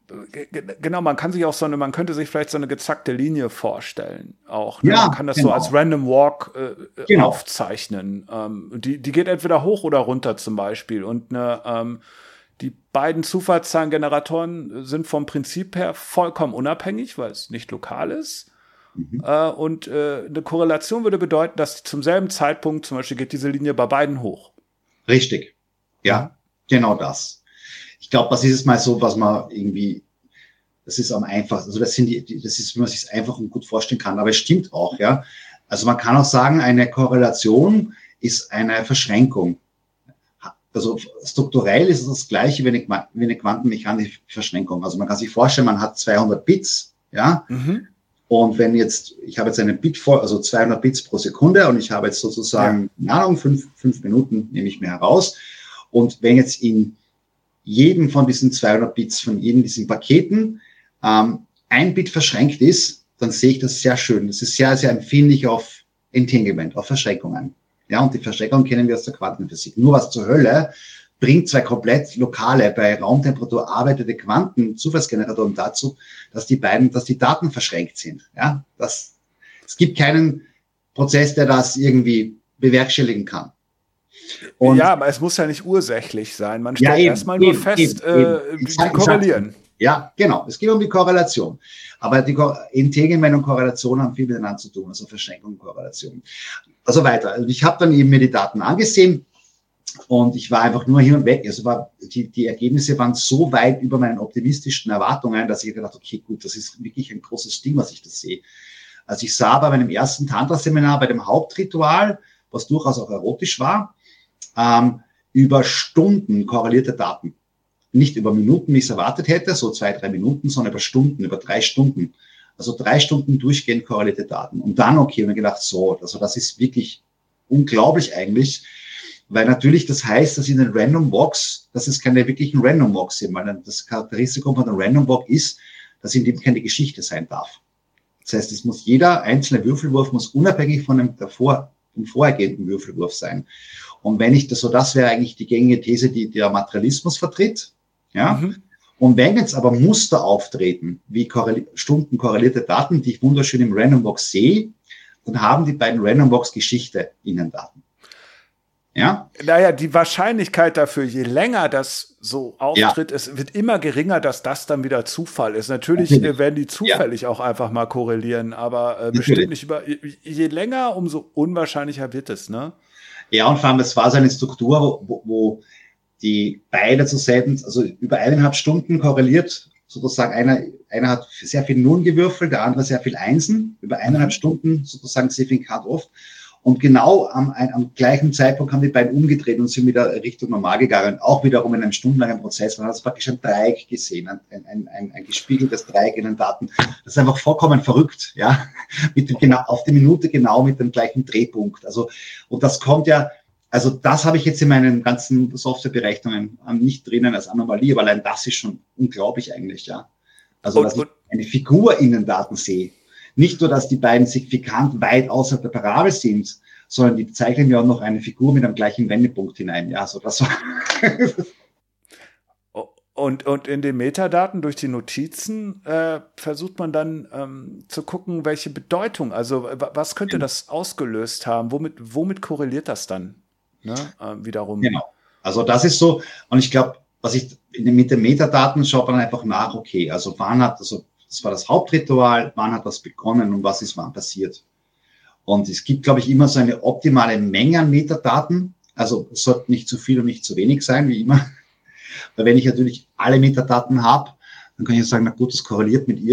Man kann sich auch man könnte sich vielleicht so eine gezackte Linie vorstellen. Auch, ne? Ja, man kann das so als Random Walk aufzeichnen. Die geht entweder hoch oder runter zum Beispiel. Und die beiden Zufallszahlengeneratoren sind vom Prinzip her vollkommen unabhängig, weil es nicht lokal ist. Und eine Korrelation würde bedeuten, dass zum selben Zeitpunkt zum Beispiel geht diese Linie bei beiden hoch. Richtig. Ja, genau das. Ich glaube, das ist es mal so, was man irgendwie, das ist am einfachsten, also das ist, wie man sich es einfach und gut vorstellen kann, aber es stimmt auch, ja. Also man kann auch sagen, eine Korrelation ist eine Verschränkung. Also strukturell ist es das Gleiche wie eine quantenmechanische Verschränkung. Also man kann sich vorstellen, man hat 200 Bits, ja. Und wenn ich habe jetzt einen also 200 Bits pro Sekunde und ich habe jetzt sozusagen, keine Ahnung, 5 Minuten nehme ich mir heraus. Und wenn jetzt in jedem von diesen 200 Bits, von jedem diesen Paketen, ein Bit verschränkt ist, dann sehe ich das sehr schön. Das ist sehr, sehr empfindlich auf Entanglement, auf Verschränkungen. Ja, und die Verschränkung kennen wir aus der Quantenphysik. Nur was zur Hölle bringt zwei komplett lokale, bei Raumtemperatur arbeitende Quantenzufallsgeneratoren dazu, dass die Daten verschränkt sind. Ja, es gibt keinen Prozess, der das irgendwie bewerkstelligen kann. Und aber es muss ja nicht ursächlich sein. Man stellt erstmal nur fest, die korrelieren. Ja, genau. Es geht um die Korrelation. Aber die Entanglement und Korrelation haben viel miteinander zu tun, also Verschränkung und Korrelation. Also weiter. Also ich habe dann eben mir die Daten angesehen und ich war einfach nur hin und weg. Also die Ergebnisse waren so weit über meinen optimistischen Erwartungen, dass ich gedacht habe, okay, gut, das ist wirklich ein großes Ding, was ich da sehe. Also ich sah bei meinem ersten Tantra-Seminar, bei dem Hauptritual, was durchaus auch erotisch war, über Stunden korrelierte Daten. Nicht über Minuten, wie ich es erwartet hätte, so 2-3 Minuten, sondern über Stunden, über 3 Stunden. Also 3 Stunden durchgehend korrelierte Daten. Und dann, okay, und mir gedacht, also das ist wirklich unglaublich eigentlich, weil natürlich das heißt, dass in den Random Walks, dass es keine wirklichen Random Walks sind, weil das Charakteristikum von einem Random Walk ist, dass in dem keine Geschichte sein darf. Das heißt, jeder einzelne Würfelwurf muss unabhängig von dem vorhergehenden Würfelwurf sein. Und das wäre eigentlich die gängige These, die der Materialismus vertritt, ja. Und wenn jetzt aber Muster auftreten, wie Stunden korrelierte Daten, die ich wunderschön im Random Walk sehe, dann haben die beiden Random Walks Geschichte in den Daten. Ja? Naja, die Wahrscheinlichkeit dafür, je länger das so auftritt, es wird immer geringer, dass das dann wieder Zufall ist. Natürlich werden die zufällig auch einfach mal korrelieren, aber bestimmt nicht je länger, umso unwahrscheinlicher wird es, ne? Ja, und vor allem, das war so eine Struktur, wo die beide also über 1,5 Stunden korreliert, sozusagen einer hat sehr viel Nullen gewürfelt, der andere sehr viel Einsen, über 1,5 Stunden sozusagen signifikant oft. Und genau am gleichen Zeitpunkt haben die beiden umgedreht und sind wieder Richtung normal gegangen. Auch wiederum in einem stundenlangen Prozess. Man hat praktisch ein Dreieck gesehen, ein gespiegeltes Dreieck in den Daten. Das ist einfach vollkommen verrückt, ja. Auf die Minute genau mit dem gleichen Drehpunkt. Also, und das kommt ja, also das habe ich jetzt in meinen ganzen Softwareberechnungen nicht drinnen als Anomalie, aber allein das ist schon unglaublich eigentlich, ja. Also, dass ich eine Figur in den Daten sehe. Nicht nur, dass die beiden signifikant weit außerhalb der Parabel sind, sondern die zeichnen ja auch noch eine Figur mit einem gleichen Wendepunkt hinein. Ja, so das war. Und in den Metadaten durch die Notizen versucht man dann zu gucken, welche Bedeutung, also was könnte das ausgelöst haben? Womit korreliert das dann? Ne? Wiederum. Genau. Also das ist so, und ich glaube, mit den Metadaten schaut man einfach nach, okay, also das war das Hauptritual, wann hat das begonnen und was ist wann passiert. Und es gibt, glaube ich, immer so eine optimale Menge an Metadaten. Also es sollte nicht zu viel und nicht zu wenig sein, wie immer. Weil wenn ich natürlich alle Metadaten habe, dann kann ich sagen, na gut, das korreliert mit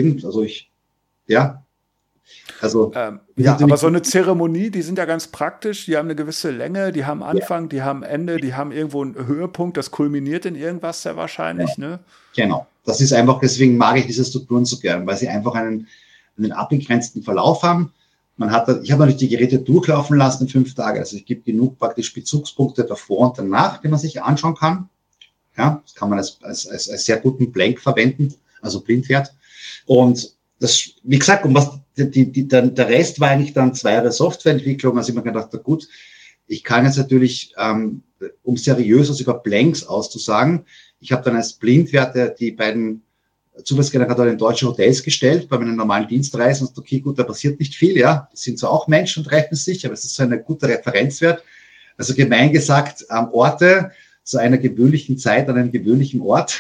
aber so eine Zeremonie, die sind ja ganz praktisch, die haben eine gewisse Länge, die haben Anfang, die haben Ende, die haben irgendwo einen Höhepunkt, das kulminiert in irgendwas sehr wahrscheinlich, ne? Genau. Das ist einfach, deswegen mag ich diese Strukturen so gern, weil sie einfach einen abgegrenzten Verlauf haben. Ich habe natürlich die Geräte durchlaufen lassen in 5 Tagen, also es gibt genug praktisch Bezugspunkte davor und danach, die man sich anschauen kann. Ja, das kann man als sehr guten Blank verwenden, also Blindwert. Und das, wie gesagt, der Rest war eigentlich dann 2 Jahre Softwareentwicklung. Also ich habe mir gedacht, na gut, ich kann jetzt natürlich, um seriös über Blanks auszusagen, ich habe dann als Blindwert die beiden Zufallsgeneratoren in deutschen Hotels gestellt, bei meinen normalen Dienstreisen. Und okay, gut, da passiert nicht viel, ja. Das sind zwar auch Menschen und treffen sich, aber es ist so ein guter Referenzwert. Also gemein gesagt, Orte zu einer gewöhnlichen Zeit an einem gewöhnlichen Ort.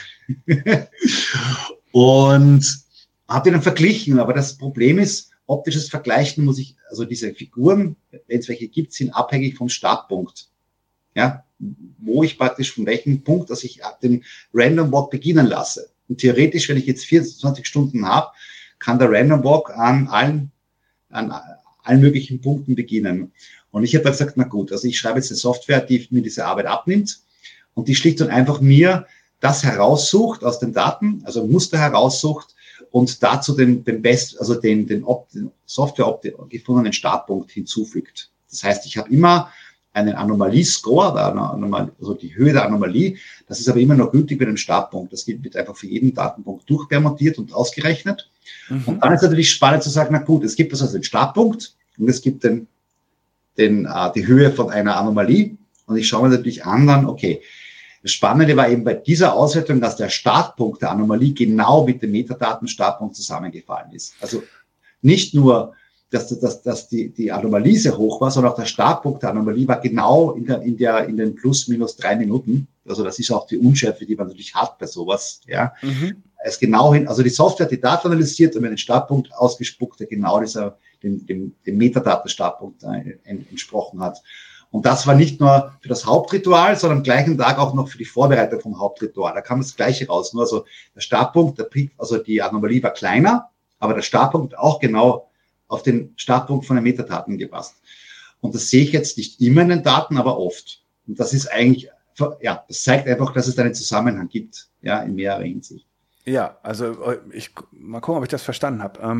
Und habe die dann verglichen. Aber das Problem ist, optisches Vergleichen also diese Figuren, wenn es welche gibt, sind abhängig vom Startpunkt. Ja, wo ich praktisch von welchem Punkt, dass ich den Random Walk beginnen lasse. Und theoretisch, wenn ich jetzt 24 Stunden habe, kann der Random Walk an allen möglichen Punkten beginnen. Und ich habe dann gesagt, na gut, also ich schreibe jetzt eine Software, die mir diese Arbeit abnimmt und die schlicht und einfach mir das heraussucht aus den Daten, also ein Muster heraussucht und dazu den Software gefundenen Startpunkt hinzufügt. Das heißt, ich habe immer einen Anomaliescore, also die Höhe der Anomalie. Das ist aber immer noch gültig bei dem Startpunkt. Das wird einfach für jeden Datenpunkt durchpermontiert und ausgerechnet. Mhm. Und dann ist natürlich spannend zu sagen, na gut, es gibt also den Startpunkt und es gibt die Höhe von einer Anomalie. Und ich schaue mir natürlich an, dann, okay, das Spannende war eben bei dieser Auswertung, dass der Startpunkt der Anomalie genau mit dem Metadaten-Startpunkt zusammengefallen ist. Also nicht nur dass die Anomalie sehr hoch war, sondern auch der Startpunkt der Anomalie war genau in den plus minus 3 Minuten. Also das ist auch die Unschärfe, die man natürlich hat bei sowas. Ja, es genau hin. Also die Software hat die Daten analysiert und mir den Startpunkt ausgespuckt, der genau dem Metadaten-Startpunkt entsprochen hat. Und das war nicht nur für das Hauptritual, sondern am gleichen Tag auch noch für die Vorbereitung vom Hauptritual. Da kam das Gleiche raus. Nur also der Startpunkt, also die Anomalie war kleiner, aber der Startpunkt auch genau auf den Startpunkt von den Metadaten gepasst. Und das sehe ich jetzt nicht immer in den Daten, aber oft. Und das ist eigentlich, ja, das zeigt einfach, dass es einen Zusammenhang gibt, ja, in mehrerer Hinsicht. Ja, also mal gucken, ob ich das verstanden habe.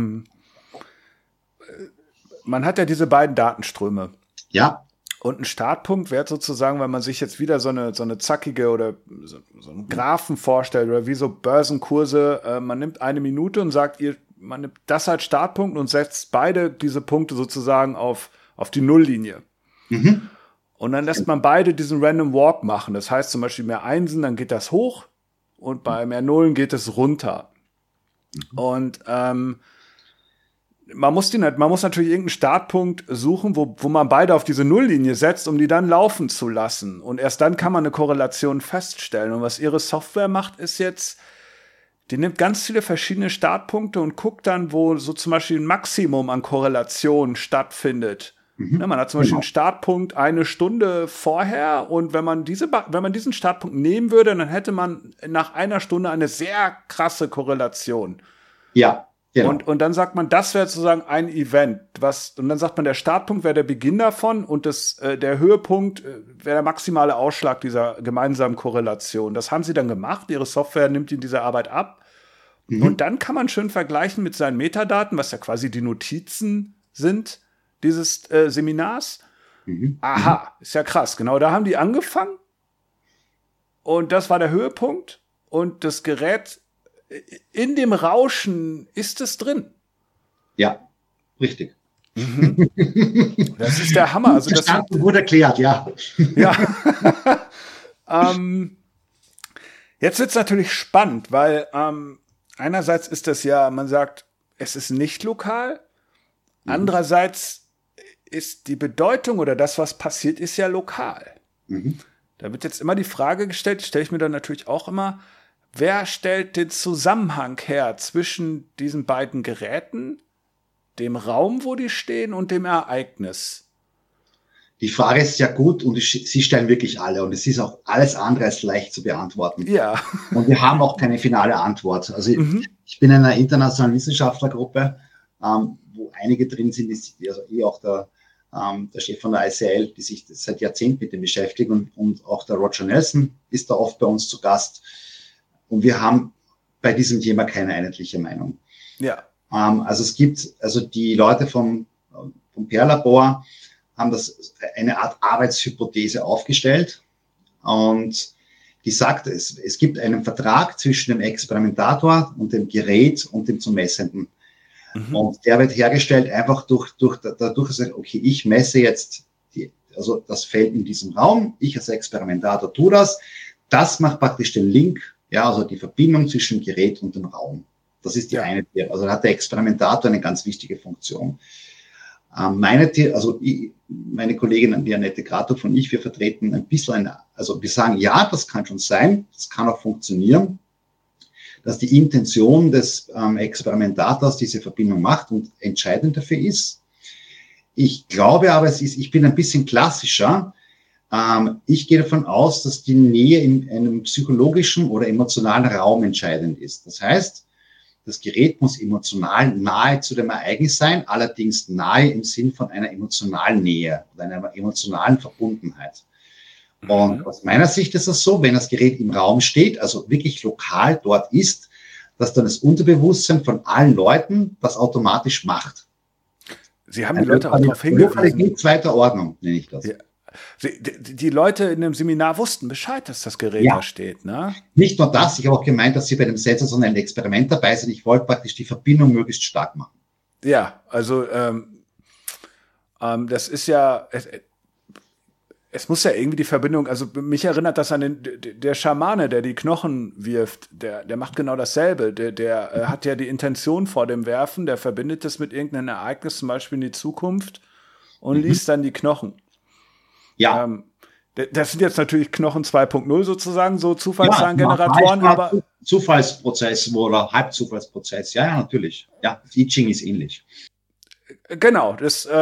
Man hat ja diese beiden Datenströme. Ja. Und ein Startpunkt wäre sozusagen, wenn man sich jetzt wieder so eine zackige oder so einen Graphen vorstellt oder wie so Börsenkurse, man nimmt 1 Minute und sagt, man nimmt das als Startpunkt und setzt beide diese Punkte sozusagen auf die Nulllinie. Mhm. Und dann lässt man beide diesen Random Walk machen. Das heißt zum Beispiel mehr Einsen, dann geht das hoch und bei mehr Nullen geht es runter. Mhm. Und man muss natürlich irgendeinen Startpunkt suchen, wo man beide auf diese Nulllinie setzt, um die dann laufen zu lassen. Und erst dann kann man eine Korrelation feststellen. Und was ihre Software macht, ist jetzt, die nimmt ganz viele verschiedene Startpunkte und guckt dann, wo so zum Beispiel ein Maximum an Korrelation stattfindet. Mhm. Man hat zum Beispiel einen Startpunkt 1 Stunde vorher und wenn man diesen Startpunkt nehmen würde, dann hätte man nach 1 Stunde eine sehr krasse Korrelation. Ja. Genau. Und dann sagt man, das wäre sozusagen ein Event. Und dann sagt man, der Startpunkt wäre der Beginn davon und der Höhepunkt wäre der maximale Ausschlag dieser gemeinsamen Korrelation. Das haben sie dann gemacht. Ihre Software nimmt ihnen diese Arbeit ab. Mhm. Und dann kann man schön vergleichen mit seinen Metadaten, was ja quasi die Notizen sind dieses Seminars. Mhm. Aha, ist ja krass. Genau, da haben die angefangen. Und das war der Höhepunkt. Und das Gerät in dem Rauschen ist es drin. Ja, richtig. Mhm. Das ist der Hammer. Also das hat gut erklärt, ja. Ja. Jetzt wird es natürlich spannend, weil einerseits ist das ja, man sagt, es ist nicht lokal. Andererseits ist die Bedeutung oder das, was passiert, ist ja lokal. Mhm. Da wird jetzt immer die Frage gestellt, stelle ich mir dann natürlich auch immer, wer stellt den Zusammenhang her zwischen diesen beiden Geräten, dem Raum, wo die stehen, und dem Ereignis? Die Frage ist ja gut und sie stellen wirklich alle und es ist auch alles andere als leicht zu beantworten. Ja. Und wir haben auch keine finale Antwort. Also ich bin in einer internationalen Wissenschaftlergruppe, wo einige drin sind, also auch der Chef von der ICL, die sich seit Jahrzehnten mit dem beschäftigen und auch der Roger Nelson ist da oft bei uns zu Gast. Und wir haben bei diesem Thema keine einheitliche Meinung. Ja. Also die Leute vom Peer-Labor haben eine Art Arbeitshypothese aufgestellt und die sagt, es gibt einen Vertrag zwischen dem Experimentator und dem Gerät und dem zu Messenden. Mhm. Und der wird hergestellt einfach dadurch, dass ich, okay, ich messe jetzt also das Feld in diesem Raum, ich als Experimentator tue das. Das macht praktisch den Link, ja, also die Verbindung zwischen dem Gerät und dem Raum. Das ist die eine, also da hat der Experimentator eine ganz wichtige Funktion. Meine Kollegin, die Annette Gratow und ich, wir vertreten ein bisschen also wir sagen, ja, das kann schon sein, das kann auch funktionieren, dass die Intention des Experimentators diese Verbindung macht und entscheidend dafür ist. Ich glaube aber, ich bin ein bisschen klassischer. Ich gehe davon aus, dass die Nähe in einem psychologischen oder emotionalen Raum entscheidend ist. Das heißt, das Gerät muss emotional nahe zu dem Ereignis sein, allerdings nahe im Sinn von einer emotionalen Nähe oder einer emotionalen Verbundenheit. Und aus meiner Sicht ist es so, wenn das Gerät im Raum steht, also wirklich lokal dort ist, dass dann das Unterbewusstsein von allen Leuten das automatisch macht. Sie haben die Leute auch darauf hingewiesen. Lokalität zweiter Ordnung, nenne ich das. Ja. Die Leute in dem Seminar wussten Bescheid, dass das Gerät da steht, ne? Nicht nur das, ich habe auch gemeint, dass Sie bei dem sensationellen Experiment dabei sind. Ich wollte praktisch die Verbindung möglichst stark machen. Ja, also das ist ja, es muss ja irgendwie die Verbindung, also mich erinnert das an der Schamane, der die Knochen wirft, der macht genau dasselbe. Der hat ja die Intention vor dem Werfen, der verbindet das mit irgendeinem Ereignis, zum Beispiel in die Zukunft, und liest dann die Knochen. Ja. Das sind jetzt natürlich Knochen 2.0 sozusagen, so Zufallszahlengeneratoren, aber Zufallsprozess oder Halbzufallsprozess, ja, natürlich. Ja, I Ching ist ähnlich. Genau,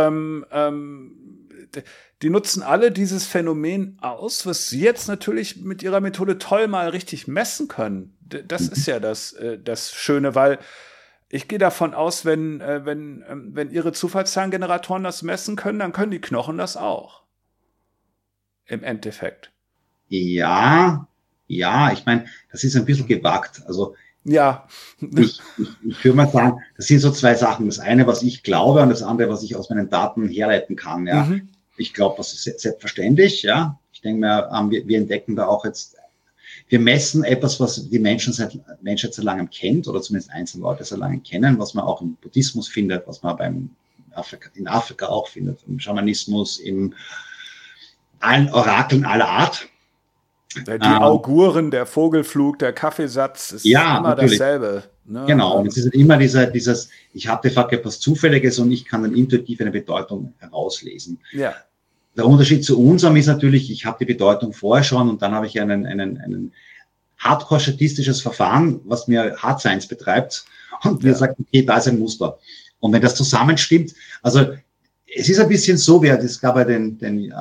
die nutzen alle dieses Phänomen aus, was sie jetzt natürlich mit ihrer Methode toll mal richtig messen können. Das ist ja das Schöne, weil ich gehe davon aus, wenn ihre Zufallszahlengeneratoren das messen können, dann können die Knochen das auch. Im Endeffekt. Ja, ich meine, das ist ein bisschen gewagt. Also ja. Ich würde mal sagen, das sind so zwei Sachen. Das eine, was ich glaube, und das andere, was ich aus meinen Daten herleiten kann. Ja. Ich glaube, das ist selbstverständlich. Ja. Ich denke mir, wir entdecken da auch jetzt, wir messen etwas, was die Menschheit seit langem kennt, oder zumindest einzelne Leute seit langem kennen, was man auch im Buddhismus findet, was man in Afrika auch findet, im Schamanismus, in allen Orakeln aller Art. Die Auguren, der Vogelflug, der Kaffeesatz, ist immer natürlich dasselbe. Ne? Genau, und es ist immer dieses, ich habe de facto etwas Zufälliges und ich kann dann intuitiv eine Bedeutung herauslesen. Ja. Der Unterschied zu unserem ist natürlich, ich habe die Bedeutung vorher schon und dann habe ich einen hardcore-statistisches Verfahren, was mir Hard Science betreibt und mir sagt, okay, da ist ein Muster. Und wenn das zusammenstimmt, also es ist ein bisschen so, es gab ja den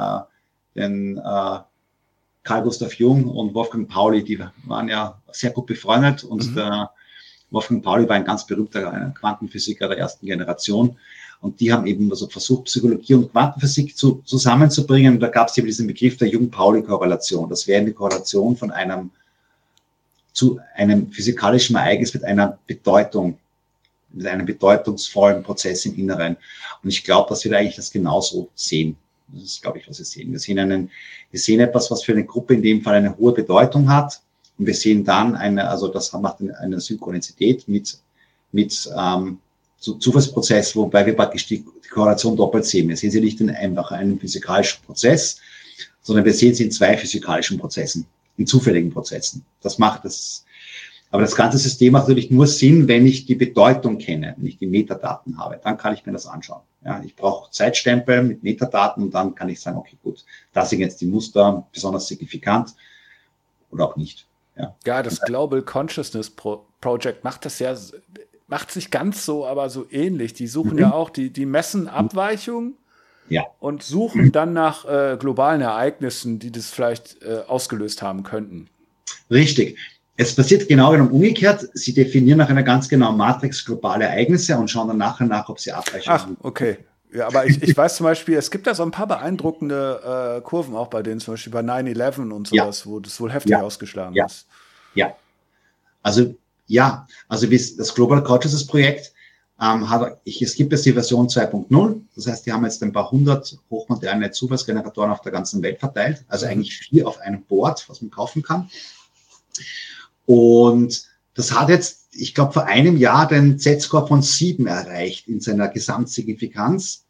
Carl Gustav Jung und Wolfgang Pauli, die waren ja sehr gut befreundet und der Wolfgang Pauli war ein ganz berühmter Quantenphysiker der ersten Generation und die haben eben also versucht, Psychologie und Quantenphysik zusammenzubringen und da gab es eben diesen Begriff der Jung-Pauli-Korrelation. Das wäre eine Korrelation von zu einem physikalischen Ereignis mit einer Bedeutung, mit einem bedeutungsvollen Prozess im Inneren. Und ich glaube, dass wir da eigentlich das genauso sehen. Das ist, glaube ich, was wir sehen. Wir sehen etwas, was für eine Gruppe in dem Fall eine hohe Bedeutung hat. Und wir sehen dann das macht eine Synchronizität mit Zufallsprozess, wobei wir praktisch die Korrelation doppelt sehen. Wir sehen sie nicht in einfach einem physikalischen Prozess, sondern wir sehen sie in zwei physikalischen Prozessen, in zufälligen Prozessen. Aber das ganze System macht natürlich nur Sinn, wenn ich die Bedeutung kenne, wenn ich die Metadaten habe. Dann kann ich mir das anschauen. Ja, ich brauche Zeitstempel mit Metadaten und dann kann ich sagen, okay, gut, das sind jetzt die Muster besonders signifikant oder auch nicht. Ja, das Global Consciousness Project macht sich ganz so, aber so ähnlich. Die suchen ja auch, die messen Abweichungen und suchen dann nach globalen Ereignissen, die das vielleicht ausgelöst haben könnten. Richtig. Es passiert genau genommen umgekehrt. Sie definieren nach einer ganz genauen Matrix globale Ereignisse und schauen dann nachher nach, ob sie Abweichungen haben. Ach, okay. Ja, aber ich weiß zum Beispiel, es gibt da so ein paar beeindruckende Kurven auch bei denen, zum Beispiel bei 9/11 und sowas, wo das wohl heftig ausgeschlagen ist. Also das Global Consciousness Projekt es gibt jetzt die Version 2.0, das heißt, die haben jetzt ein paar hundert hochmoderne Zufallsgeneratoren auf der ganzen Welt verteilt, also eigentlich 4 auf einem Board, was man kaufen kann. Und das hat jetzt, ich glaube, vor einem Jahr den Z-Score von 7 erreicht in seiner Gesamtsignifikanz.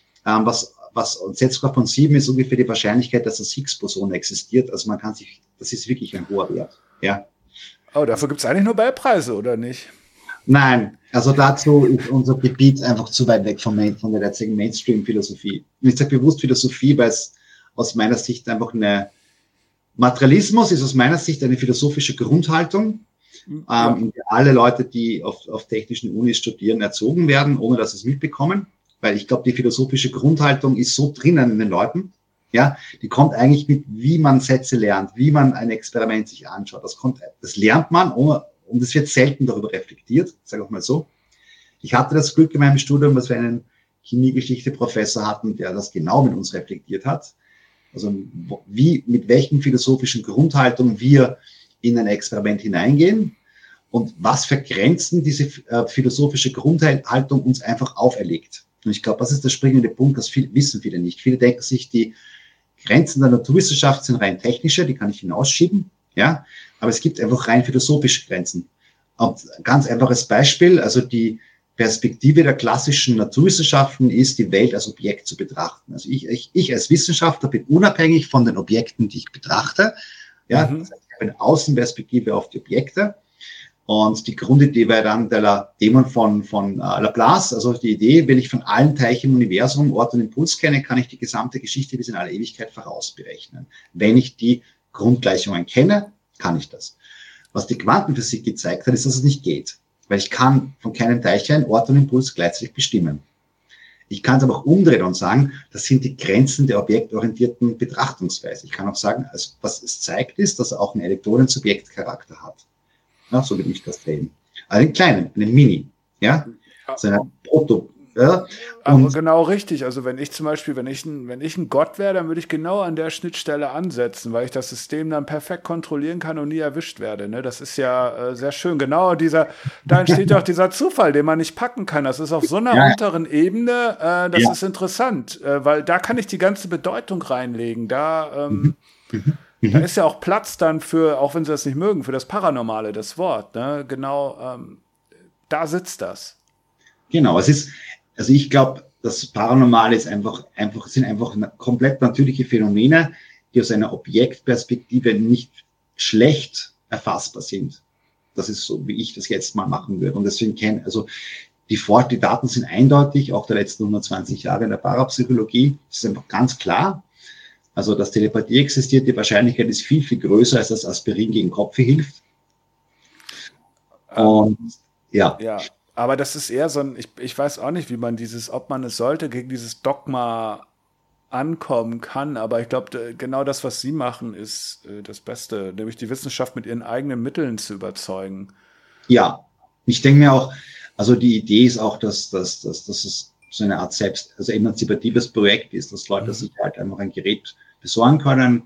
Was ein Z-Score von 7 ist ungefähr die Wahrscheinlichkeit, dass das Higgs-Boson existiert. Also man kann sich, das ist wirklich ein hoher Wert. Ja. Oh, dafür gibt es eigentlich Nobelpreise, oder nicht? Nein, also dazu ist unser Gebiet einfach zu weit weg von der jetzigen Mainstream-Philosophie. Und ich sage bewusst Philosophie, weil es aus meiner Sicht einfach Materialismus ist aus meiner Sicht eine philosophische Grundhaltung, in der alle Leute, die auf technischen Unis studieren, erzogen werden, ohne dass sie es mitbekommen. Weil ich glaube, die philosophische Grundhaltung ist so drinnen in den Leuten, ja, die kommt eigentlich mit, wie man Sätze lernt, wie man ein Experiment sich anschaut. Das lernt man, und es wird selten darüber reflektiert, sage ich mal so. Ich hatte das Glück in meinem Studium, dass wir einen Chemiegeschichte-Professor hatten, der das genau mit uns reflektiert hat. Also mit welchen philosophischen Grundhaltungen wir in ein Experiment hineingehen und was für Grenzen diese philosophische Grundhaltung uns einfach auferlegt. Und ich glaube, das ist der springende Punkt, das wissen viele nicht. Viele denken sich, die Grenzen der Naturwissenschaft sind rein technische, die kann ich hinausschieben, ja, aber es gibt einfach rein philosophische Grenzen. Und ganz einfaches Beispiel, also die Perspektive der klassischen Naturwissenschaften ist, die Welt als Objekt zu betrachten. Also ich als Wissenschaftler bin unabhängig von den Objekten, die ich betrachte. Ja, das heißt, ich habe eine Außenperspektive auf die Objekte. Und die Grundidee wäre dann der Dämon von Laplace. Also die Idee, wenn ich von allen Teilchen im Universum Ort und Impuls kenne, kann ich die gesamte Geschichte bis in alle Ewigkeit vorausberechnen. Wenn ich die Grundgleichungen kenne, kann ich das. Was die Quantenphysik gezeigt hat, ist, dass es nicht geht. Weil ich kann von keinem Teilchen Ort und Impuls gleichzeitig bestimmen. Ich kann es aber auch umdrehen und sagen, das sind die Grenzen der objektorientierten Betrachtungsweise. Ich kann auch sagen, also was es zeigt, ist, dass er auch einen Elektronensubjektcharakter hat. Ja, so will ich das drehen. Also einen kleinen, einen Mini. Ja, so eine Proto. Ja, aber genau richtig. Also wenn ich zum Beispiel, wenn ich ein Gott wäre, dann würde ich genau an der Schnittstelle ansetzen, weil ich das System dann perfekt kontrollieren kann und nie erwischt werde. Ne? Das ist ja sehr schön. Genau da entsteht auch dieser Zufall, den man nicht packen kann. Das ist auf so einer unteren Ebene, das ist interessant, weil da kann ich die ganze Bedeutung reinlegen. Da ist ja auch Platz dann für, auch wenn Sie das nicht mögen, für das Paranormale, das Wort. Ne? Genau, da sitzt das. Genau, also ich glaube, das Paranormale sind einfach komplett natürliche Phänomene, die aus einer Objektperspektive nicht schlecht erfassbar sind. Das ist so, wie ich das jetzt mal machen würde. Und deswegen die Daten sind eindeutig, auch der letzten 120 Jahre in der Parapsychologie. Das ist einfach ganz klar. Also, dass Telepathie existiert, die Wahrscheinlichkeit ist viel, viel größer, als dass Aspirin gegen Kopfweh hilft. Und ja. Aber das ist eher so ein, ich weiß auch nicht, wie man ob man es sollte, gegen dieses Dogma ankommen kann, aber ich glaube, genau das, was Sie machen, ist das Beste, nämlich die Wissenschaft mit ihren eigenen Mitteln zu überzeugen. Ja, ich denke mir auch, also die Idee ist auch, dass es so eine Art emanzipatives Projekt ist, dass Leute sich halt einfach ein Gerät besorgen können,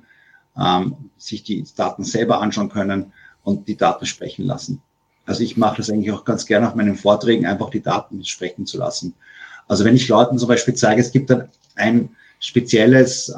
sich die Daten selber anschauen können und die Daten sprechen lassen. Also ich mache das eigentlich auch ganz gerne auf meinen Vorträgen, einfach die Daten sprechen zu lassen. Also wenn ich Leuten zum Beispiel zeige, es gibt dann ein spezielles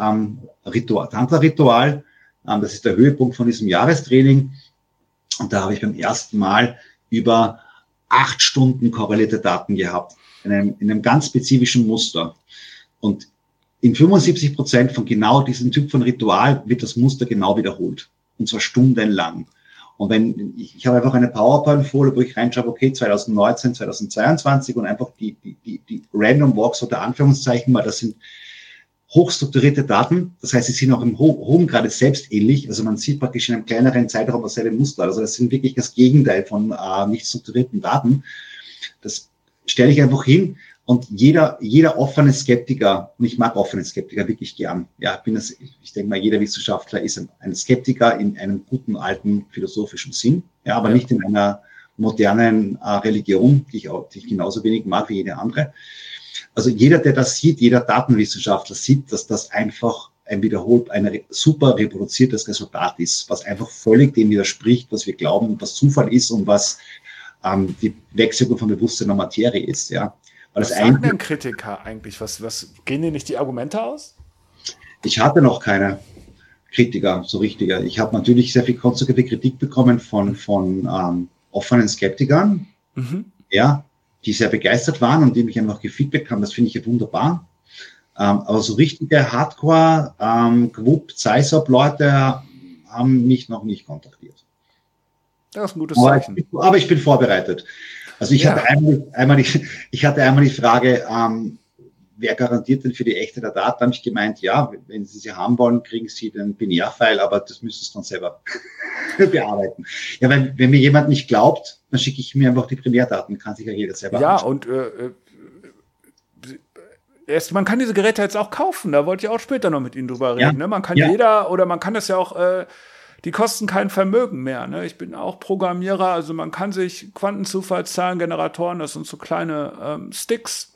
Tantra-Ritual, das ist der Höhepunkt von diesem Jahrestraining. Und da habe ich beim ersten Mal über 8 Stunden korrelierte Daten gehabt, in einem ganz spezifischen Muster. Und in 75% von genau diesem Typ von Ritual wird das Muster genau wiederholt. Und zwar stundenlang. Und wenn ich habe einfach eine PowerPoint-Folie, wo ich reinschaue, okay, 2019, 2022 und einfach die Random Walks unter Anführungszeichen, weil das sind hochstrukturierte Daten. Das heißt, sie sind auch im hohen Grade selbstähnlich. Also man sieht praktisch in einem kleineren Zeitraum dasselbe Muster. Also das sind wirklich das Gegenteil von nicht strukturierten Daten. Das stelle ich einfach hin. Und jeder offene Skeptiker, und ich mag offene Skeptiker wirklich gern. Ja, ich denke mal, jeder Wissenschaftler ist ein Skeptiker in einem guten, alten philosophischen Sinn. Ja, aber nicht in einer modernen Religion, die ich genauso wenig mag wie jede andere. Also jeder, der das sieht, jeder Datenwissenschaftler sieht, dass das einfach ein super reproduziertes Resultat ist, was einfach völlig dem widerspricht, was wir glauben, was Zufall ist und was die Wechselwirkung von Bewusstsein und Materie ist, ja. Was sagen denn Kritiker eigentlich? Was gehen dir nicht die Argumente aus? Ich hatte noch keine Kritiker, so richtige. Ich habe natürlich sehr viel konstruktive Kritik bekommen von offenen Skeptikern, ja, die sehr begeistert waren und die mich einfach gefeedbackt haben. Das finde ich ja wunderbar. Aber so richtige Hardcore, Gwupp, Zeisop-Leute haben mich noch nicht kontaktiert. Das ist ein gutes Zeichen. Aber ich bin vorbereitet. Also ich hatte einmal die Frage, wer garantiert denn für die Echte der Daten? Da habe ich gemeint, ja, wenn Sie sie haben wollen, kriegen Sie den Binärfile, aber das müssen Sie dann selber bearbeiten. Ja, wenn mir jemand nicht glaubt, dann schicke ich mir einfach die Primärdaten, kann sich ja jeder selber anschauen. Man kann diese Geräte jetzt auch kaufen, da wollte ich auch später noch mit Ihnen drüber reden. Ne? Man kann jeder, oder man kann das ja auch, die kosten kein Vermögen mehr. Ne? Ich bin auch Programmierer, also man kann sich Quantenzufallszahlengeneratoren, das sind so kleine Sticks,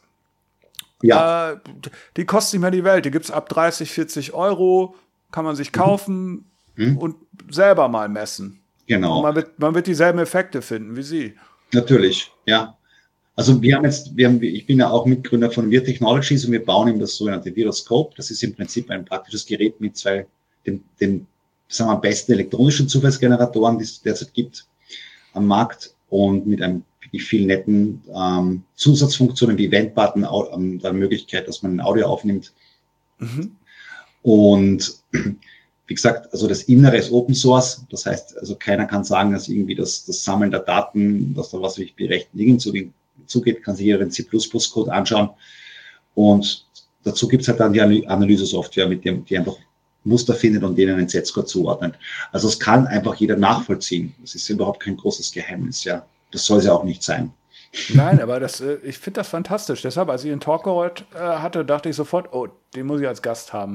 die kosten nicht mehr die Welt, die gibt es ab 30, 40 Euro, kann man sich kaufen und selber mal messen. Genau. Und man wird dieselben Effekte finden wie Sie. Natürlich, ja. Also ich bin ja auch Mitgründer von Weir Technologies und wir bauen eben das sogenannte Viroscope. Das ist im Prinzip ein praktisches Gerät mit den besten elektronischen Zufallsgeneratoren, die es derzeit gibt am Markt und mit einem wirklich vielen netten Zusatzfunktionen wie Event-Button, der Möglichkeit, dass man ein Audio aufnimmt. Und wie gesagt, also das Innere ist Open Source. Das heißt, also keiner kann sagen, dass irgendwie das Sammeln der Daten, dass da was durch die rechten Dinge zugeht, kann sich jeder den C++-Code anschauen. Und dazu gibt es halt dann die Analyse-Software, mit dem die einfach Muster findet und denen einen Z-Score zuordnet. Also es kann einfach jeder nachvollziehen. Das ist überhaupt kein großes Geheimnis, ja. Das soll es ja auch nicht sein. Nein, aber ich finde das fantastisch. Deshalb, als ich den Talk gehört hatte, dachte ich sofort, oh, den muss ich als Gast haben.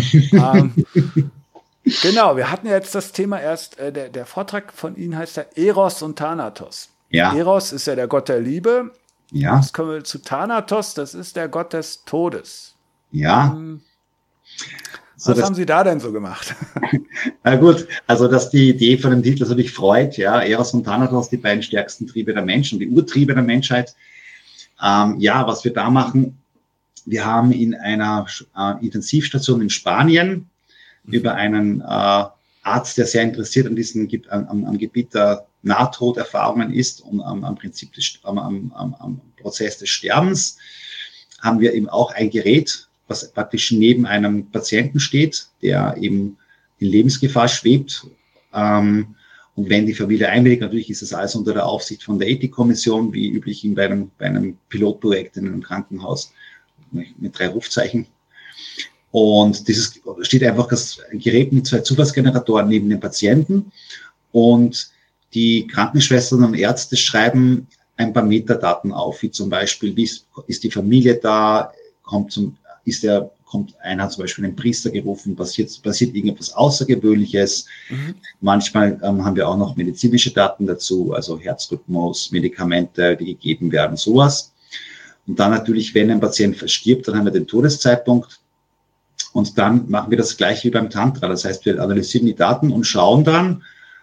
Genau, wir hatten ja jetzt das Thema erst, der Vortrag von Ihnen heißt ja Eros und Thanatos. Ja. Eros ist ja der Gott der Liebe. Ja. Jetzt kommen wir zu Thanatos, das ist der Gott des Todes. Ja. Was haben Sie da denn so gemacht? Na gut, also dass die Idee von dem Titel natürlich freut, ja, Eros und Thanatos, die beiden stärksten Triebe der Menschen, die Urtriebe der Menschheit. Was wir da machen, wir haben in einer Intensivstation in Spanien über einen Arzt, der sehr interessiert an am Gebiet der Nahtoderfahrungen ist und am Prinzip am Prozess des Sterbens, haben wir eben auch ein Gerät, was praktisch neben einem Patienten steht, der eben in Lebensgefahr schwebt. Und wenn die Familie einwilligt, natürlich ist das alles unter der Aufsicht von der Ethikkommission, wie üblich bei einem Pilotprojekt in einem Krankenhaus mit 3 Rufzeichen. Und dieses steht einfach das Gerät mit 2 Zufallsgeneratoren neben dem Patienten. Und die Krankenschwestern und Ärzte schreiben ein paar Metadaten auf, wie zum Beispiel, wie ist die Familie da, kommt einer zum Beispiel einen Priester gerufen, passiert irgendetwas Außergewöhnliches. Manchmal haben wir auch noch medizinische Daten dazu, also Herzrhythmus, Medikamente, die gegeben werden, sowas. Und dann natürlich, wenn ein Patient verstirbt, dann haben wir den Todeszeitpunkt. Und dann machen wir das gleiche wie beim Tantra. Das heißt, wir analysieren die Daten und schauen dann,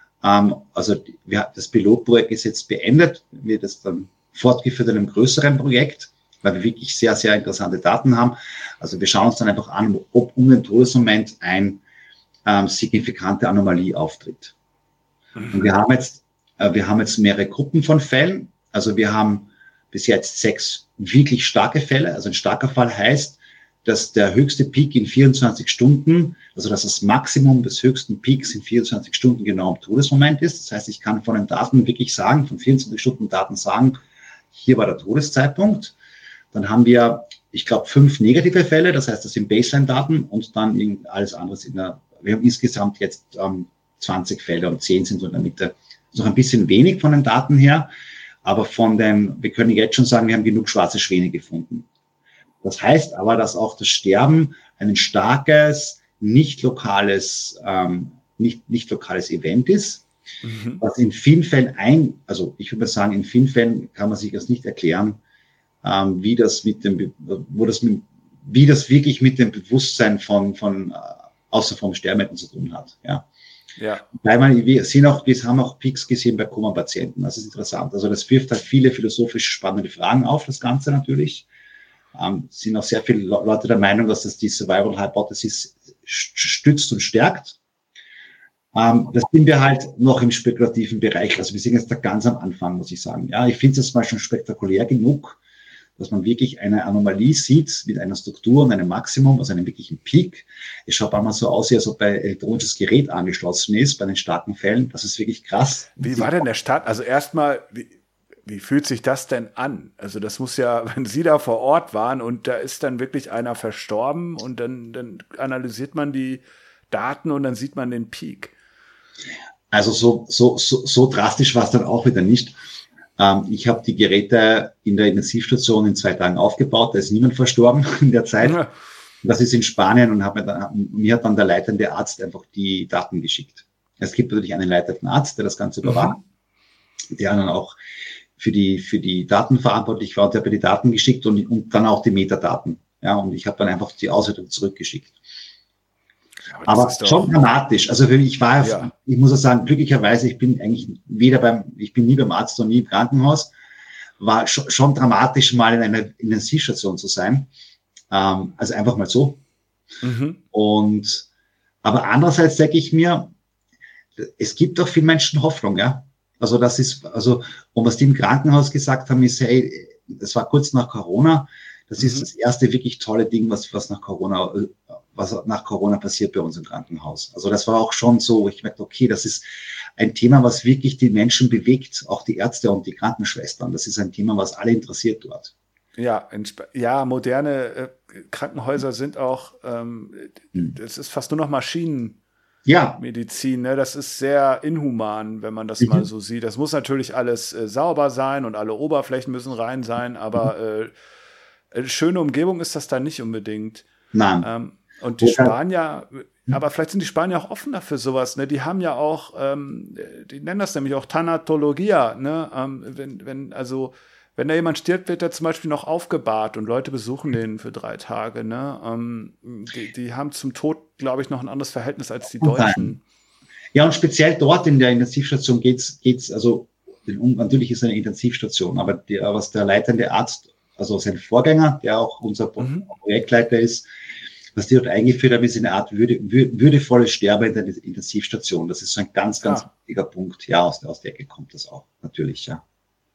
das Pilotprojekt ist jetzt beendet, wird das dann fortgeführt in einem größeren Projekt, weil wir wirklich sehr, sehr interessante Daten haben. Also wir schauen uns dann einfach an, ob um den Todesmoment eine signifikante Anomalie auftritt. Und wir haben jetzt mehrere Gruppen von Fällen. Also wir haben bis jetzt 6 wirklich starke Fälle. Also ein starker Fall heißt, dass der höchste Peak in 24 Stunden, also dass das Maximum des höchsten Peaks in 24 Stunden genau am Todesmoment ist. Das heißt, ich kann von den Daten wirklich sagen, von 24 Stunden Daten sagen, hier war der Todeszeitpunkt. Dann haben wir, ich glaube, 5 negative Fälle, das heißt, das sind Baseline-Daten und dann alles andere wir haben insgesamt jetzt 20 Fälle und 10 sind so in der Mitte. Noch ein bisschen wenig von den Daten her, aber wir können jetzt schon sagen, wir haben genug schwarze Schwäne gefunden. Das heißt aber, dass auch das Sterben ein starkes, nicht lokales Event ist, was in vielen Fällen ich würde mal sagen, in vielen Fällen kann man sich das nicht erklären, wie das wirklich mit dem Bewusstsein außer vom Sterbenden zu tun hat, ja. Ja. Weil wir haben auch Peaks gesehen bei Koma-Patienten. Das ist interessant. Also das wirft halt viele philosophisch spannende Fragen auf, das Ganze natürlich. Sind auch sehr viele Leute der Meinung, dass das die Survival Hypothesis stützt und stärkt. Das sind wir halt noch im spekulativen Bereich. Also wir sind jetzt da ganz am Anfang, muss ich sagen. Ja, ich finde es jetzt mal schon spektakulär genug, dass man wirklich eine Anomalie sieht mit einer Struktur und einem Maximum, also einem wirklichen Peak. Es schaut einmal so aus, als ob ein elektronisches Gerät angeschlossen ist bei den starken Fällen. Das ist wirklich krass. Wie war denn der Start? Also erstmal, wie fühlt sich das denn an? Also das muss ja, wenn Sie da vor Ort waren und da ist dann wirklich einer verstorben und dann analysiert man die Daten und dann sieht man den Peak. Also so drastisch war es dann auch wieder nicht. Ich habe die Geräte in der Intensivstation in 2 Tagen aufgebaut. Da ist niemand verstorben in der Zeit. Ja. Das ist in Spanien und mir hat dann der leitende Arzt einfach die Daten geschickt. Es gibt natürlich einen leitenden Arzt, der das Ganze überwacht, der dann auch für die Daten verantwortlich war und der hat mir die Daten geschickt und dann auch die Metadaten. Ja, und ich habe dann einfach die Auswertung zurückgeschickt. Aber schon dramatisch. Also für mich, ich muss auch sagen, glücklicherweise, ich bin nie beim Arzt und nie im Krankenhaus. War schon dramatisch, mal in einer Intensivstation zu sein. Also einfach mal so. Aber andererseits denke ich mir, es gibt doch vielen Menschen Hoffnung, ja. Und was die im Krankenhaus gesagt haben, ist, hey, das war kurz nach Corona. Das ist das erste wirklich tolle Ding, was nach Corona passiert bei uns im Krankenhaus. Also das war auch schon so, wo ich merkte, okay, das ist ein Thema, was wirklich die Menschen bewegt, auch die Ärzte und die Krankenschwestern. Das ist ein Thema, was alle interessiert dort. Ja, moderne Krankenhäuser sind auch, das ist fast nur noch Maschinenmedizin, ne? Das ist sehr inhuman, wenn man das mal so sieht. Das muss natürlich alles sauber sein und alle Oberflächen müssen rein sein, aber schöne Umgebung ist das da nicht unbedingt. Nein. Und die Spanier, aber vielleicht sind die Spanier auch offener für sowas, ne? Die haben ja auch, die nennen das nämlich auch Thanatologia, ne? Wenn da jemand stirbt, wird er zum Beispiel noch aufgebahrt und Leute besuchen den für 3 Tage, ne? Die haben zum Tod, glaube ich, noch ein anderes Verhältnis als die Deutschen. Ja, und speziell dort in der Intensivstation geht's, also natürlich ist es eine Intensivstation, aber was der leitende Arzt, also sein Vorgänger, der auch unser Projektleiter ist, was die dort eingeführt haben, ist eine Art würdevolles Sterben in der Intensivstation. Das ist so ein ganz wichtiger Punkt. Ja, aus der Ecke kommt das auch, natürlich, ja.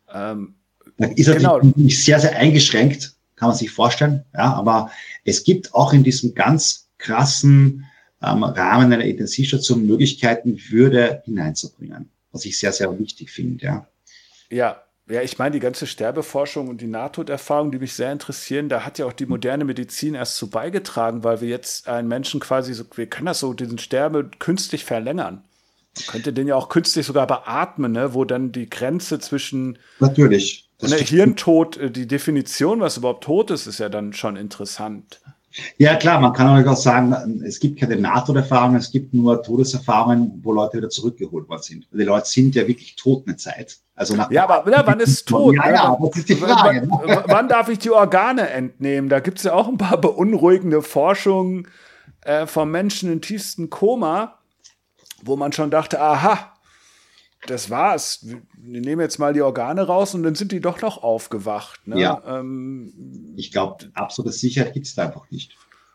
Ist natürlich sehr, sehr eingeschränkt, kann man sich vorstellen, ja, aber es gibt auch in diesem ganz krassen Rahmen einer Intensivstation Möglichkeiten, Würde hineinzubringen, was ich sehr, sehr wichtig finde, ja. Ja, ich meine, die ganze Sterbeforschung und die Nahtoderfahrung, die mich sehr interessieren, da hat ja auch die moderne Medizin erst zu beigetragen, weil wir jetzt einen Menschen wir können diesen Sterbe künstlich verlängern. Man könnte den ja auch künstlich sogar beatmen, ne, wo dann die Grenze zwischen natürlich Hirntod, die Definition, was überhaupt tot ist, ist ja dann schon interessant. Ja, klar, man kann auch sagen, es gibt keine Nahtoderfahrungen, es gibt nur Todeserfahrungen, wo Leute wieder zurückgeholt worden sind. Die Leute sind ja wirklich tot eine Zeit. Also aber wann ist tot? Ja, das ist die Frage. Wann darf ich die Organe entnehmen? Da gibt es ja auch ein paar beunruhigende Forschungen von Menschen im tiefsten Koma, wo man schon dachte, aha, das war's. Wir nehmen jetzt mal die Organe raus und dann sind die doch noch aufgewacht. Ne? Ja. Ich glaube, absolute Sicherheit gibt es da einfach nicht.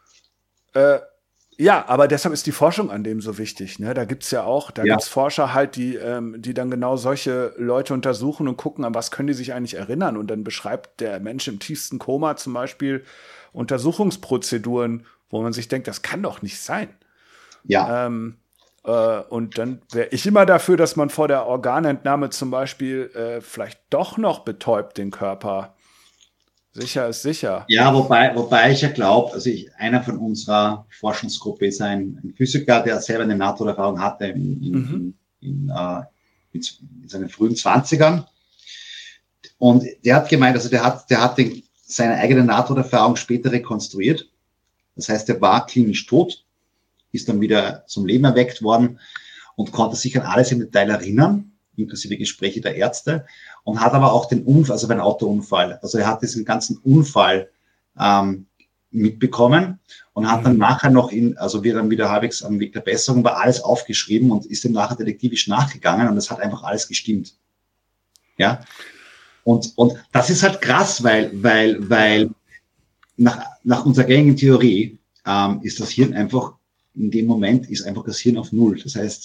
Ja, aber deshalb ist die Forschung an dem so wichtig. Ne? Da gibt's ja auch, gibt's Forscher halt, die dann genau solche Leute untersuchen und gucken, an was können die sich eigentlich erinnern. Und dann beschreibt der Mensch im tiefsten Koma zum Beispiel Untersuchungsprozeduren, wo man sich denkt, das kann doch nicht sein. Ja. Und dann wäre ich immer dafür, dass man vor der Organentnahme zum Beispiel vielleicht doch noch betäubt den Körper. Sicher ist sicher. Ja, wobei ich ja glaube, also einer von unserer Forschungsgruppe ist ein Physiker, der selber eine Nahtoderfahrung hatte in seinen frühen 20ern. Und der hat gemeint, also der hat seine eigene Nahtoderfahrung später rekonstruiert. Das heißt, er war klinisch tot, ist dann wieder zum Leben erweckt worden und konnte sich an alles im Detail erinnern, inklusive Gespräche der Ärzte, und hat aber auch den Unfall, also beim Autounfall, also er hat diesen ganzen Unfall mitbekommen und hat dann nachher noch wir dann wieder halbwegs am Weg der Besserung, war alles aufgeschrieben und ist dem nachher detektivisch nachgegangen und es hat einfach alles gestimmt. Ja. Und das ist halt krass, weil nach unserer gängigen Theorie ist das Hirn einfach, in dem Moment ist einfach das Hirn auf Null. Das heißt,